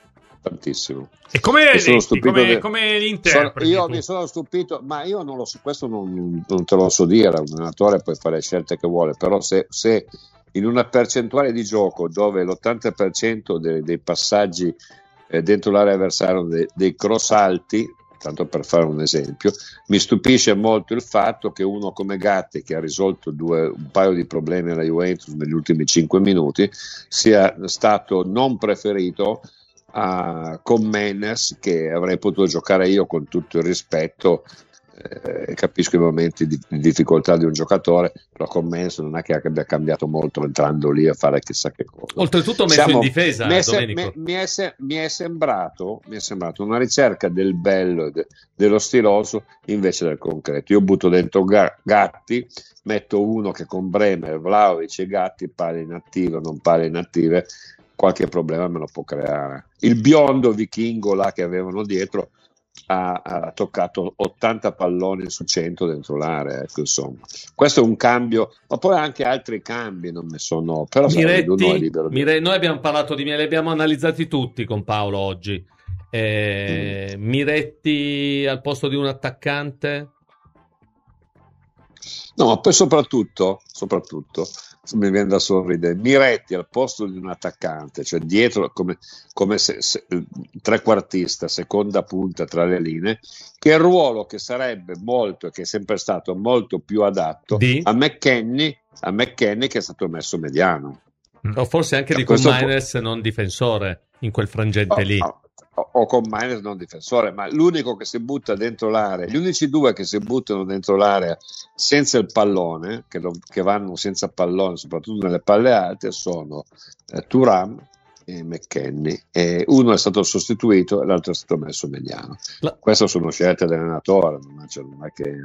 tantissimo. E come mi sono stupito come, de... come li interpreti? Sono, io tu? mi sono stupito, ma io non lo so, questo non, non te lo so dire, un allenatore può fare le scelte che vuole, però se, se in una percentuale di gioco dove l'ottanta per cento dei, dei passaggi eh, dentro l'area avversaria dei, dei cross alti, tanto per fare un esempio, mi stupisce molto il fatto che uno come Gatti, che ha risolto due, un paio di problemi alla Juventus negli ultimi cinque minuti, sia stato non preferito a, con Menes, che avrei potuto giocare io con tutto il rispetto. Eh, capisco i momenti di, di difficoltà di un giocatore, però con Menes non è che abbia cambiato molto entrando lì a fare chissà che cosa. Oltretutto messo Siamo, in difesa, mi è, se, Domenico. mi, mi, è se, mi, è sembrato, mi è sembrato una ricerca del bello e de, dello stiloso invece del concreto. Io butto dentro ga, Gatti, metto uno che con Bremer, Vlahovic e Gatti pare inattivo, non pare inattive, qualche problema me lo può creare. Il biondo vichingo là che avevano dietro Ha, ha toccato ottanta palloni su cento dentro l'area, ecco, insomma questo è un cambio, ma poi anche altri cambi non ne sono, però Miretti, noi, libero di... Mire, noi abbiamo parlato di me, li abbiamo analizzati tutti con Paolo oggi. eh, mm. Miretti al posto di un attaccante, no, ma poi soprattutto soprattutto mi viene da sorridere, Miretti al posto di un attaccante, cioè dietro come, come se, se, trequartista, seconda punta tra le linee, che è il ruolo che sarebbe molto, che è sempre stato molto più adatto di? a McKennie, a McKennie che è stato messo mediano. O forse anche di Koeman po- non difensore in quel frangente oh, lì. Oh. o con Miners non difensore, ma l'unico che si butta dentro l'area, gli unici due che si buttano dentro l'area senza il pallone, che, lo, che vanno senza pallone soprattutto nelle palle alte, sono eh, Thuram e McKennie, e uno è stato sostituito e l'altro è stato messo mediano. La... Queste sono scelte dell'allenatore, non è, non è che...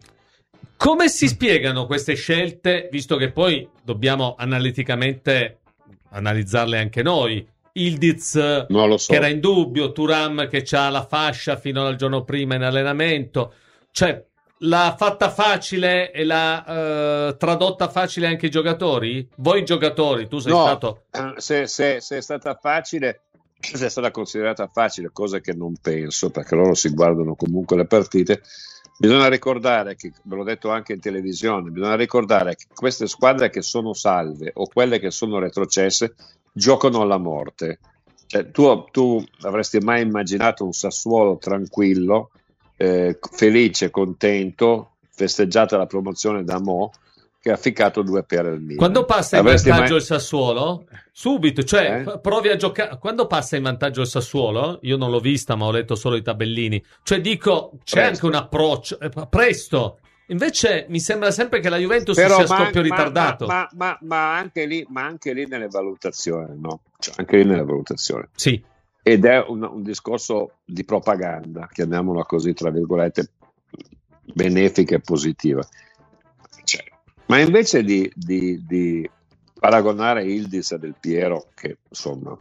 Come si spiegano queste scelte, visto che poi dobbiamo analiticamente analizzarle anche noi? Ildiz so. che era in dubbio, Thuram che c'ha la fascia fino al giorno prima in allenamento, cioè l'ha fatta facile e l'ha uh, tradotta facile anche i giocatori? Voi giocatori, tu sei no, stato... Se, se, se è stata facile, se è stata considerata facile, cosa che non penso, perché loro si guardano comunque le partite, bisogna ricordare che, ve l'ho detto anche in televisione, bisogna ricordare che queste squadre che sono salve o quelle che sono retrocesse giocano alla morte. Cioè, tu, tu avresti mai immaginato un Sassuolo tranquillo, eh, felice, contento, festeggiata la promozione da Mo, che ha ficcato due pere al Milan? Quando passa in avresti vantaggio mai... il Sassuolo? Subito, cioè eh? provi a giocare. Quando passa in vantaggio il Sassuolo? Io non l'ho vista, ma ho letto solo i tabellini. Cioè dico, c'è presto. anche un approccio eh, presto. Invece mi sembra sempre che la Juventus Però, sia ma, scoppio ma, ritardato. Ma, ma, ma, ma, anche lì, ma anche lì nelle valutazioni, no? Cioè, anche lì nelle valutazioni. Sì. Ed è un, un discorso di propaganda, chiamiamola così, tra virgolette, benefica e positiva. Cioè, ma invece di, di, di paragonare Ildiz a Del Piero, che insomma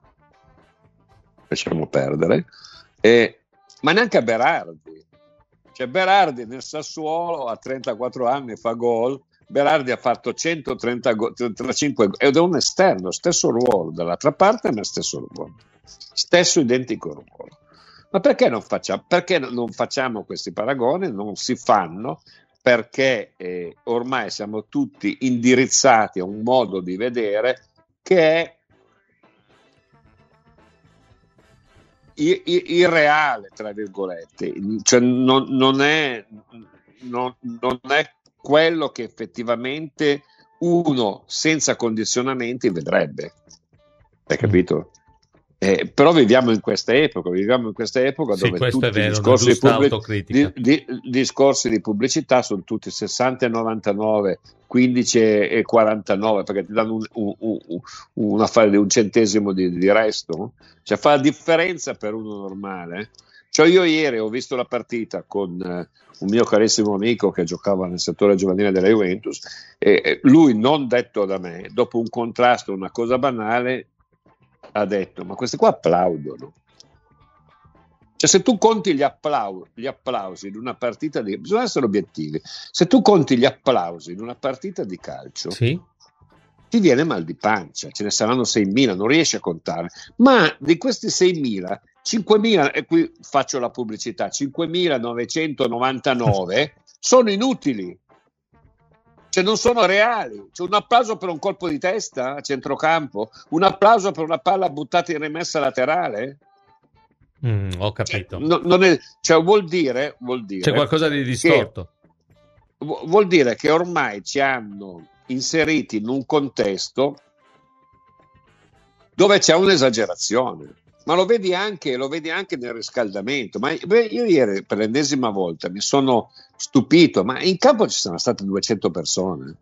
lasciamo perdere, e, ma neanche a Berardi. Cioè Berardi nel Sassuolo a trentaquattro anni fa gol, Berardi ha fatto centotrenta go- trentacinque ed è un esterno, stesso ruolo dall'altra parte, ma stesso ruolo, stesso identico ruolo. Ma perché non facciamo, perché non facciamo questi paragoni? Non si fanno perché eh, ormai siamo tutti indirizzati a un modo di vedere che è irreale, tra virgolette, cioè non, non, è, non, non è quello che effettivamente uno senza condizionamenti vedrebbe, hai capito? Eh, però viviamo in questa epoca, viviamo in questa epoca sì, dove tutti i discorsi, di pubblic- di, di, discorsi di pubblicità sono tutti sessanta e novantanove, quindici e quarantanove, perché ti danno un, un, un, un affare di un centesimo di, di resto, cioè fa la differenza per uno normale. Cioè io ieri ho visto la partita con eh, un mio carissimo amico che giocava nel settore giovanile della Juventus e eh, lui, non detto da me, dopo un contrasto, una cosa banale, ha detto: ma questi qua applaudono. Cioè se tu conti gli, applau- gli applausi in una partita di... bisogna essere obiettivi. Se tu conti gli applausi in una partita di calcio, sì, ti ti viene mal di pancia. Ce ne saranno seimila, non riesci a contare, ma di questi seimila, cinquemila, e qui faccio la pubblicità, cinquemilanovecentovantanove sono inutili, cioè non sono reali. C'è un applauso per un colpo di testa a centrocampo, un applauso per una palla buttata in rimessa laterale. Mm, ho capito. Cioè, no, non è, cioè vuol dire, vuol dire c'è qualcosa di distorto. Che, vuol dire che ormai ci hanno inseriti in un contesto dove c'è un'esagerazione, ma lo vedi anche, lo vedi anche nel riscaldamento. Ma beh, io ieri per l'ennesima volta mi sono stupito, ma in campo ci sono state duecento persone,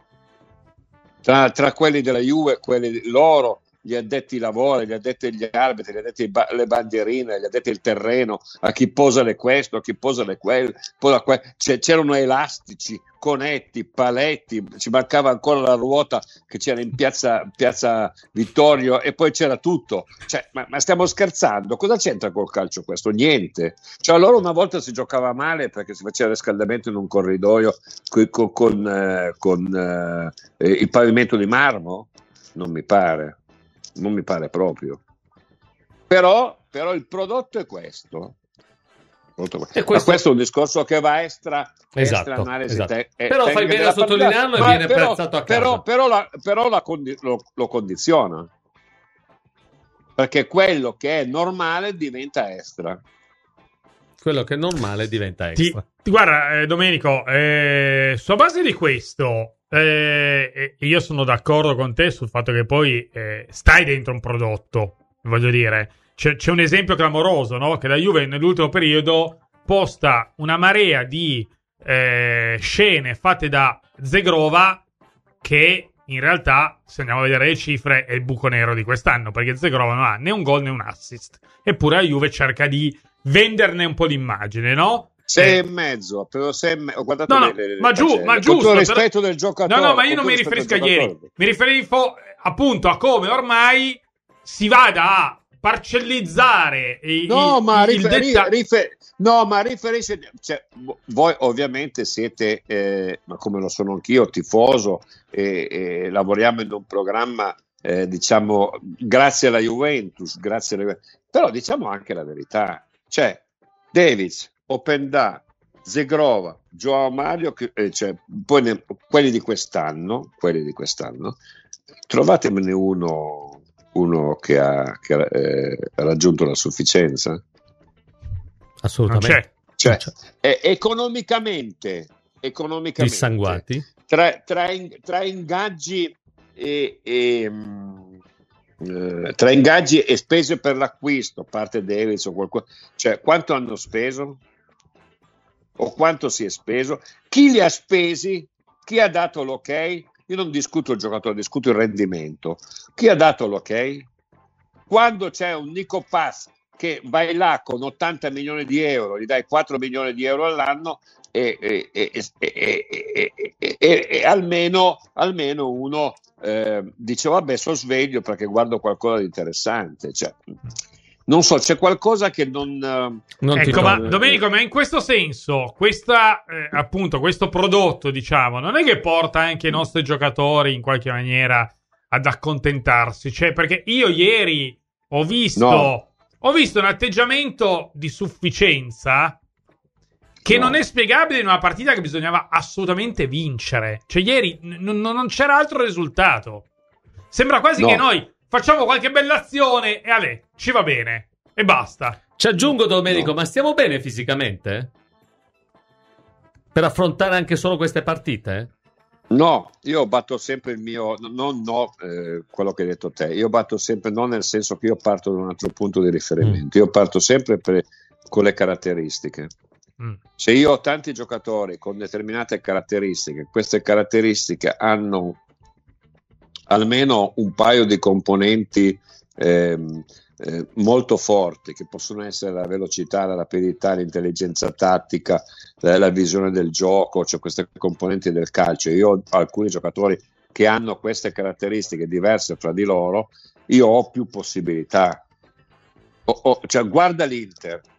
tra, tra quelli della Juve e quelli loro, gli addetti ai lavori, gli addetti agli arbitri, gli addetti alle bandierine, gli addetti al terreno, a chi posa le questo, a chi posa le quelle, posa que- cioè, c'erano elastici, conetti, paletti, ci mancava ancora la ruota che c'era in piazza, piazza Vittorio, e poi c'era tutto. Cioè, ma, ma stiamo scherzando? Cosa c'entra col calcio questo? Niente. Cioè, allora una volta si giocava male perché si faceva riscaldamento in un corridoio con, con, con, eh, con eh, il pavimento di marmo? Non mi pare. Non mi pare proprio. Però, però il prodotto è questo. E questo... Ma questo è un discorso che va extra, esatto, extra analisi. Esatto. Te- però fai bene a sottolinearlo e viene però, piazzato a casa. Però, però, la, però la condi- lo, lo condiziona. Perché quello che è normale diventa extra. Quello che è normale diventa extra. Ti, ti, guarda, eh, Domenico, eh, sulla base di questo... Eh, io sono d'accordo con te sul fatto che poi eh, stai dentro un prodotto, voglio dire, c'è, c'è un esempio clamoroso, no? Che la Juve nell'ultimo periodo posta una marea di eh, scene fatte da Zegrova che in realtà, se andiamo a vedere le cifre, è il buco nero di quest'anno, perché Zegrova non ha né un gol né un assist, eppure la Juve cerca di venderne un po' l'immagine, no? Sei eh. e mezzo, però sei e me- ho guardato no, no, le, le, ma giù, pagelle. ma giusto, con tutto il rispetto però... del giocatore. No, no, ma io non mi riferisco a ieri, mi riferisco appunto a come ormai si vada a parcellizzare i, no, il, ma il rifer- detta... rifer- no, ma riferisce, cioè, voi ovviamente siete, eh, ma come lo sono anch'io, tifoso, e, e lavoriamo in un programma, eh, diciamo, grazie alla Juventus, grazie alla... però diciamo anche la verità, cioè Davids, Openda, Zegrova, Joao Mario, che, eh, cioè, poi ne, quelli di quest'anno, quelli di quest'anno, trovatemene uno, uno che ha, che ha eh, raggiunto la sufficienza. Assolutamente. Cioè, eh, economicamente, economicamente dissanguati tra, tra, tra ingaggi e, e mh, eh, tra ingaggi e spese per l'acquisto, parte Davis o qualcosa, cioè quanto hanno speso? O quanto si è speso, chi li ha spesi, chi ha dato l'ok. Io non discuto il giocatore, discuto il rendimento. Chi ha dato l'ok? Quando c'è un Nico Pass che vai là con ottanta milioni di euro, gli dai quattro milioni di euro all'anno e, e, e, e, e, e, e, e almeno, almeno uno eh, dice vabbè, sono sveglio perché guardo qualcosa di interessante, cioè non so, c'è qualcosa che non... non ecco, ma Domenico, ma in questo senso, questa, eh, appunto, questo prodotto, diciamo, non è che porta anche i nostri giocatori in qualche maniera ad accontentarsi? Cioè, perché io ieri ho visto, no. ho visto un atteggiamento di sufficienza che no. non è spiegabile in una partita che bisognava assolutamente vincere. Cioè, ieri n- n- non c'era altro risultato. Sembra quasi no. che noi... facciamo qualche bella azione e ale, ci va bene e basta. Ci aggiungo, Domenico, no. ma stiamo bene fisicamente? Per affrontare anche solo queste partite? No, io batto sempre il mio, non no, eh, quello che hai detto te, io batto sempre, non nel senso che io parto da un altro punto di riferimento, mm. io parto sempre per, con le caratteristiche. Mm. Se io ho tanti giocatori con determinate caratteristiche, queste caratteristiche hanno almeno un paio di componenti ehm, eh, molto forti, che possono essere la velocità, la rapidità, l'intelligenza tattica, la, la visione del gioco, cioè queste componenti del calcio. Io ho alcuni giocatori che hanno queste caratteristiche diverse fra di loro, io ho più possibilità. Ho, ho, cioè, guarda l'Inter,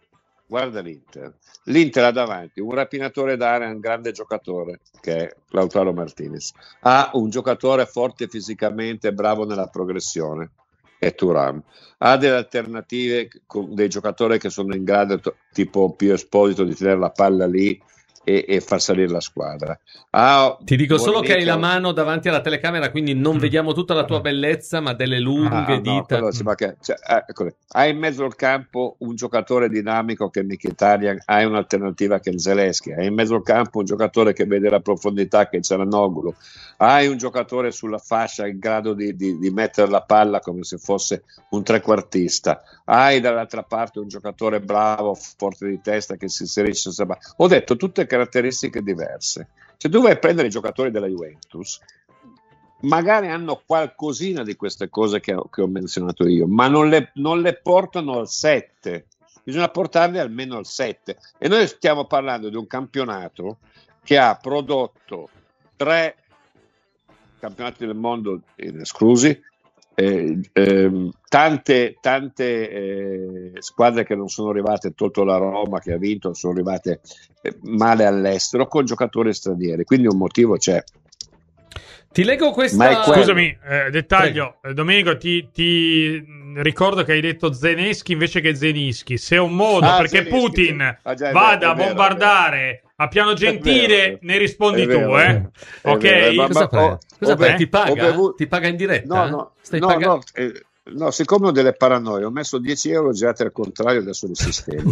guarda l'Inter. L'Inter ha davanti un rapinatore d'area, un grande giocatore che è Lautaro Martinez, ha un giocatore forte fisicamente, bravo nella progressione, è Thuram, ha delle alternative con dei giocatori che sono in grado, tipo Pio Esposito, di tenere la palla lì e, e far salire la squadra. Ah, ti dico solo che hai la ha... mano davanti alla telecamera, quindi non vediamo tutta la tua bellezza, ma delle lunghe ah, dita. No, mm. che, cioè, ecco, hai in mezzo al campo un giocatore dinamico che è Mkhitaryan, hai un'alternativa che è Zalewski, hai in mezzo al campo un giocatore che vede la profondità che è Çalhanoğlu, hai un giocatore sulla fascia in grado di, di, di mettere la palla come se fosse un trequartista, hai dall'altra parte un giocatore bravo, forte di testa che si inserisce. Ho detto tutte caratteristiche diverse. Se tu vai a prendere i giocatori della Juventus, magari hanno qualcosina di queste cose che ho, che ho menzionato io, ma non le, non le portano al sette. Bisogna portarle almeno al sette. E noi stiamo parlando di un campionato che ha prodotto tre campionati del mondo esclusi, eh, eh, tante, tante eh, squadre che non sono arrivate, tolto la Roma che ha vinto, sono arrivate eh, male all'estero con giocatori stranieri, quindi un motivo c'è. Ti leggo questa. Scusami, eh, dettaglio, Prego. Domenico, ti, ti ricordo che hai detto Zelensky invece che Zenischi. Se è un modo ah, perché Zelensky, Putin ah, già, vada vero, a bombardare a Piano Gentile, ne rispondi tu, vero, eh? Ok? Vero, ma, cosa fai? ho, cosa ho, fai? Ho, ti paga? Bevuto... Ti paga in diretta? No, no, Stai no, pagando... no, eh, no, siccome ho delle paranoie, ho messo dieci euro girati al contrario, adesso li sistemo.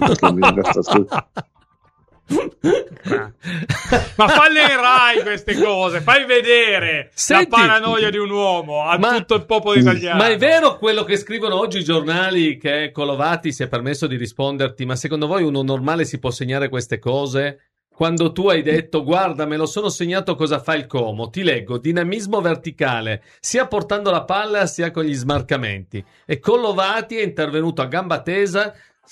Ma falle in Rai queste cose, fai vedere. Senti, la paranoia di un uomo a ma, tutto il popolo italiano. Ma è vero quello che scrivono oggi i giornali, che Colovati si è permesso di risponderti? Ma secondo voi uno normale si può segnare queste cose? Quando tu hai detto guarda, me lo sono segnato, cosa fa il Como? Ti leggo: dinamismo verticale sia portando la palla sia con gli smarcamenti. E Colovati è intervenuto a gamba tesa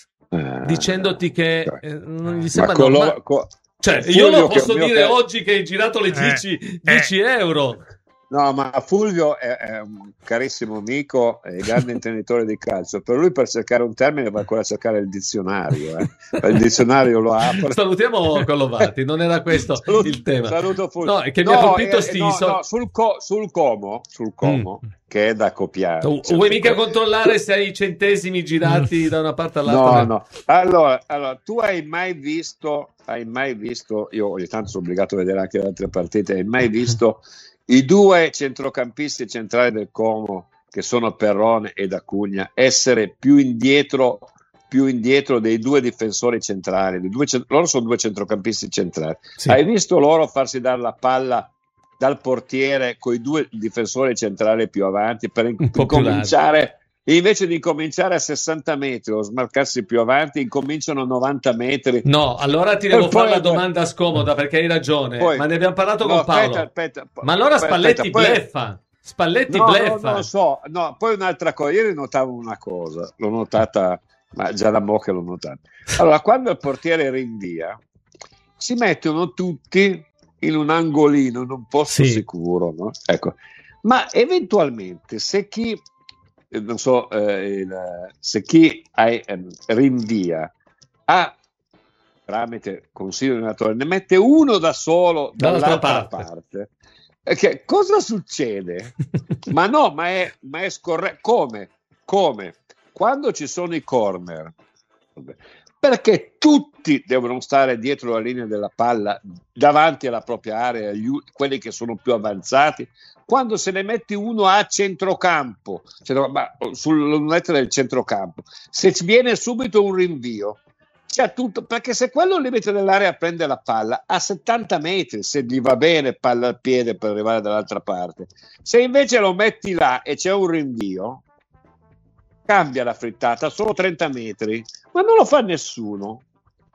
dicendoti che eh, non gli sembra ma normale. Co- cioè, Fulvio, io lo posso dire che... oggi che hai girato le dieci, eh, dieci eh. euro. No, ma Fulvio è, è un carissimo amico e grande intenditore di calcio. Per lui, per cercare un termine, va ancora a cercare il dizionario. Eh. Il dizionario lo apre. Salutiamo Colovati, non era questo saluto, il tema. Saluto Fulvio. No, è che no, mi ha colpito eh, sti no, so... no, sul, co- sul Como, sul Como mm. che è da copiare. Uh, vuoi mica cose. Controllare se hai i centesimi girati da una parte all'altra? No, no. Allora, allora, tu hai mai visto, hai mai visto, io ogni tanto sono obbligato a vedere anche le altre partite, hai mai visto i due centrocampisti centrali del Como, che sono Perrone ed Acugna, essere più indietro più indietro dei due difensori centrali, dei due, loro sono due centrocampisti centrali. Sì. Hai visto loro farsi dare la palla dal portiere con i due difensori centrali più avanti per incominciare, invece di incominciare a sessanta metri o smarcarsi più avanti, incominciano a novanta metri. No, allora ti devo fare la domanda scomoda, perché hai ragione, poi, ma ne abbiamo parlato no, con Paolo. Aspetta, aspetta, ma allora aspetta, Spalletti poi... bleffa. Spalletti no, bleffa. No, non lo so. No, poi un'altra cosa, ieri notavo una cosa, l'ho notata, ma già da mo' che l'ho notata. Allora, quando il portiere rinvia, si mettono tutti in un angolino, in un posto sì. sicuro, no? Ecco. Ma eventualmente, se chi non so, eh, il, se chi hai, eh, rinvia ha tramite consiglio di allenatore, ne mette uno da solo dall'altra, dall'altra parte, parte che cosa succede? ma no, ma è, ma è scorretto. Come? Come? Quando ci sono i corner, perché tutti devono stare dietro la linea della palla, davanti alla propria area, gli, quelli che sono più avanzati. Quando se ne metti uno a centrocampo, cioè, ma sulla lunetta del centrocampo, se viene subito un rinvio, c'è tutto, perché se quello al limite dell'area prende la palla a settanta metri, se gli va bene, palla al piede per arrivare dall'altra parte. Se invece lo metti là e c'è un rinvio, cambia la frittata, solo trenta metri, ma non lo fa nessuno.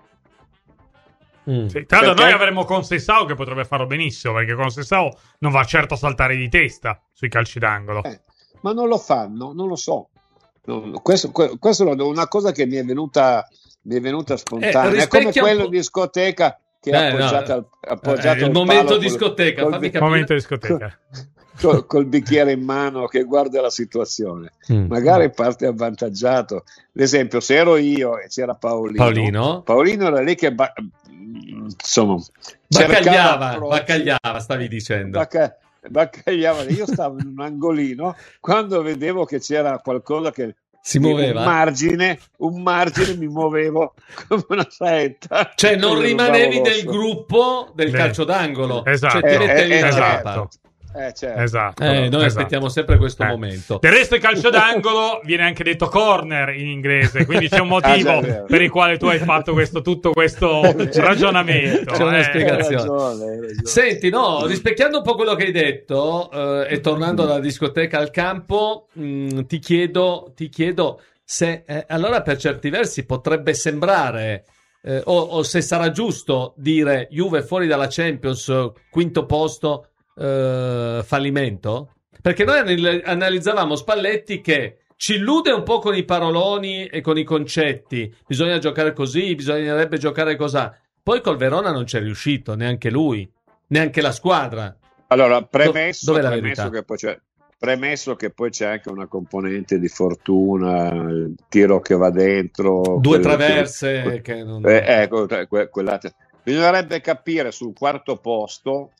Mm. Sì, tanto perché... noi avremmo Conceição che potrebbe farlo benissimo, perché Conceição non va certo a saltare di testa sui calci d'angolo. Eh, ma non lo fanno, non lo so. Non, questo, questo è una cosa che mi è venuta, mi è venuta spontanea. Eh, è come quello di discoteca che è eh, appoggiato, no. al, appoggiato eh, il al momento palo discoteca, col, fammi col, capire. Momento discoteca. col, col bicchiere in mano che guarda la situazione, mm. magari parte avvantaggiato. Ad esempio, se ero io e c'era Paolino, Paolino, Paolino era lì che ba- insomma baccagliava, baccagliava, stavi dicendo. Bacca- baccagliava. Io stavo in un angolino quando vedevo che c'era qualcosa che si muoveva, un margine, un margine mi muovevo come una saetta. Cioè non rimanevi nel gruppo del Beh, calcio d'angolo, esatto. cioè ti mettevi Eh, eh, dalla esatto. parte. Eh, certo. Esatto, Eh, noi esatto. aspettiamo sempre questo Eh. momento. Del resto il calcio d'angolo viene anche detto corner in inglese, quindi c'è un motivo Ah, già, per il quale tu hai fatto questo, tutto questo ragionamento. C'è una eh. spiegazione. Hai ragione, hai ragione. Senti, no, rispecchiando un po' quello che hai detto eh, e tornando dalla discoteca al campo, mh, ti chiedo, ti chiedo se eh, allora per certi versi potrebbe sembrare eh, o, o se sarà giusto dire Juve fuori dalla Champions, quinto posto, eh, fallimento? Perché noi anal- analizzavamo Spalletti che ci illude un po' con i paroloni e con i concetti, bisogna giocare così, bisognerebbe giocare così. Poi col Verona non c'è riuscito, neanche lui, neanche la squadra. Allora, premesso, Dov'è la premesso, verità? che poi c'è, premesso che poi c'è anche una componente di fortuna, il tiro che va dentro, Due quelle- traverse que- che non... eh, ecco, que- quella- bisognerebbe capire sul quarto posto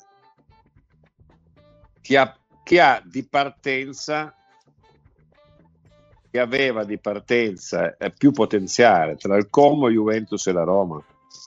chi ha, chi ha di partenza, che aveva di partenza eh, più potenziale tra il Como, Juventus e la Roma.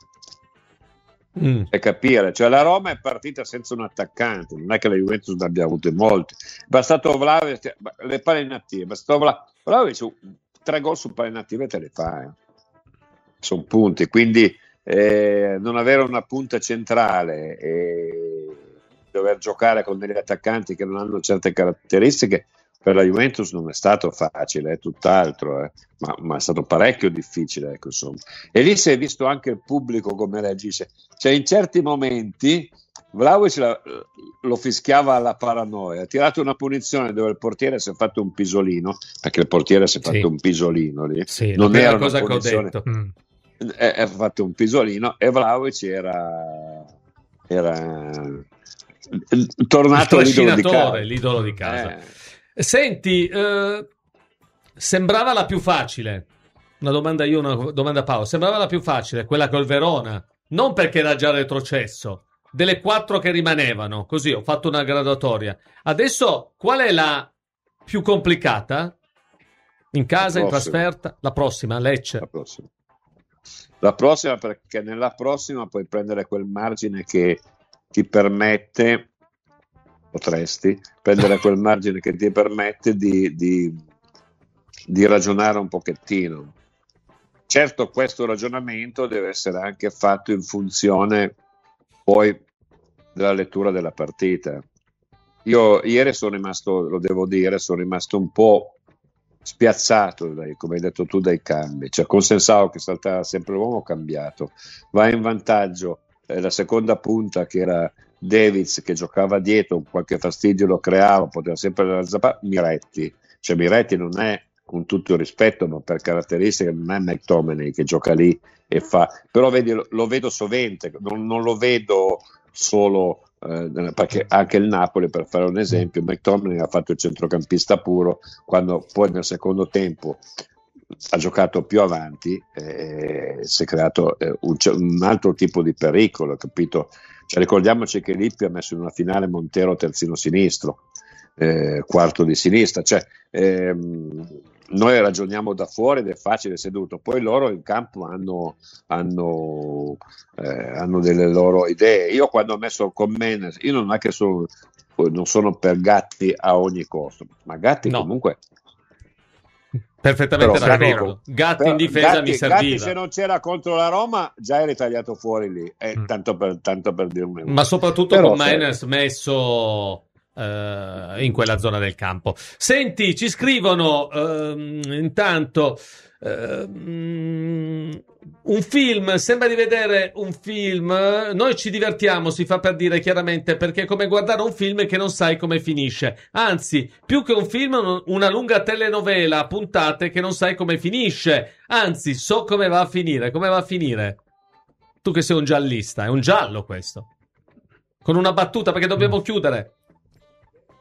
Mm. E capire, cioè la Roma è partita senza un attaccante, non è che la Juventus ne abbia avute molti, è bastato Vlahovic, le palle inattive, è bastato Vla- Vlahovic, tre gol su palle inattive te le fa, eh. Sono punti, quindi eh, non avere una punta centrale e dover giocare con degli attaccanti che non hanno certe caratteristiche per la Juventus non è stato facile, è tutt'altro, eh. ma, ma è stato parecchio difficile, ecco, insomma. E lì si è visto anche il pubblico come reagisce, cioè in certi momenti Vlahovic la, lo fischiava alla paranoia, ha tirato una punizione dove il portiere si è fatto un pisolino, perché il portiere si è fatto Sì. un pisolino lì, Sì, non la era prima una cosa che ho punizione, detto. Mm. è, è fatto un pisolino e Vlahovic era era tornato Il l'idolo di casa. trascinatore, l'idolo di casa. Eh. Senti, eh, sembrava la più facile. Una domanda io, una domanda a Paolo. Sembrava la più facile, quella col Verona. Non perché era già retrocesso. Delle quattro che rimanevano. Così ho fatto una graduatoria. Adesso, qual è la più complicata? In casa, La in prossima. trasferta? La prossima, Lecce. La prossima. La prossima, perché nella prossima puoi prendere quel margine che ti permette, potresti prendere quel margine che ti permette di, di, di ragionare un pochettino. Certo, questo ragionamento deve essere anche fatto in funzione poi della lettura della partita. Io ieri sono rimasto, lo devo dire, sono rimasto un po' spiazzato, dai, come hai detto tu, dai cambi. Cioè, con Sensao che saltava sempre l'uomo, ho cambiato. Va in vantaggio eh, la seconda punta che era Davids, che giocava dietro, qualche fastidio lo creava, poteva sempre zappare. Miretti, cioè Miretti non è, con tutto il rispetto, ma per caratteristiche non è McTominay che gioca lì e fa, però vedi, lo, lo vedo sovente, non, non lo vedo solo eh, perché anche il Napoli, per fare un esempio, McTominay ha fatto il centrocampista puro, quando poi nel secondo tempo ha giocato più avanti, eh, si è creato eh, un, un altro tipo di pericolo, capito? Cioè, ricordiamoci che Lippi ha messo in una finale Montero terzino sinistro, eh, quarto di sinistra, cioè ehm, noi ragioniamo da fuori ed è facile seduto, poi loro in campo hanno, hanno, eh, hanno delle loro idee. Io quando ho messo con Menes, io non è che sono, non sono per Gatti a ogni costo, ma Gatti No. comunque Perfettamente Però, d'accordo. Gatti però in difesa Gatti, mi serviva. Gatti se non c'era contro la Roma già eri tagliato fuori lì, eh, Mm. tanto, per, tanto per dirne uno. Ma soprattutto Però, con sai, Maines messo eh, in quella zona del campo. Senti, ci scrivono ehm, intanto ehm, un film, sembra di vedere un film, noi ci divertiamo, si fa per dire chiaramente, perché è come guardare un film che non sai come finisce, anzi, più che un film, una lunga telenovela a puntate che non sai come finisce, anzi, so come va a finire, come va a finire? Tu che sei un giallista, è un giallo questo. Con una battuta, perché dobbiamo chiudere.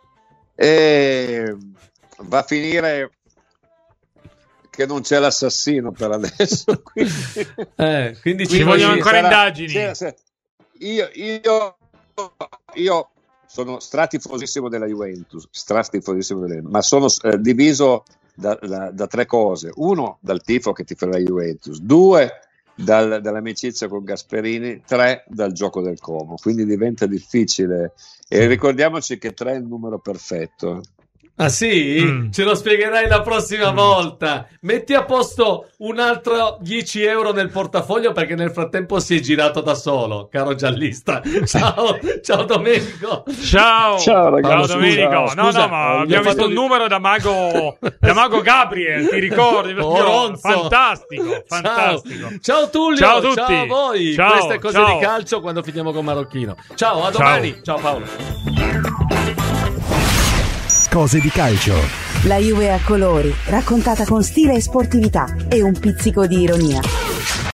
E va a finire che non c'è l'assassino per adesso, quindi, eh, quindi ci quindi vogliono ancora sarà, indagini. sarà, sarà, io, io, io sono stratifosissimo della Juventus, stratifosissimo della Juventus, ma sono eh, diviso da, da, da tre cose: uno, dal tifo che tifa la Juventus; due, dal, dall'amicizia con Gasperini; tre, dal gioco del Como. Quindi diventa difficile, e ricordiamoci che tre è il numero perfetto. Ah sì? Mm. Ce lo spiegherai la prossima mm. volta. Metti a posto un altro dieci euro nel portafoglio, perché nel frattempo si è girato da solo, caro giallista. Ciao, ciao Domenico. Ciao, ciao, ragazzi. Ciao Domenico. Scusa, no, scusa, no, ma abbiamo visto di... un numero da mago, da mago Gabriel, ti ricordi? Oh, fantastico, fantastico. Ciao. Ciao Tullio, ciao a tutti. Ciao a voi. Ciao, Queste cose ciao. di calcio quando finiamo con Marocchino. Ciao, a domani. Ciao, ciao Paolo. Cose di calcio. La Juve a colori, raccontata con stile e sportività e un pizzico di ironia.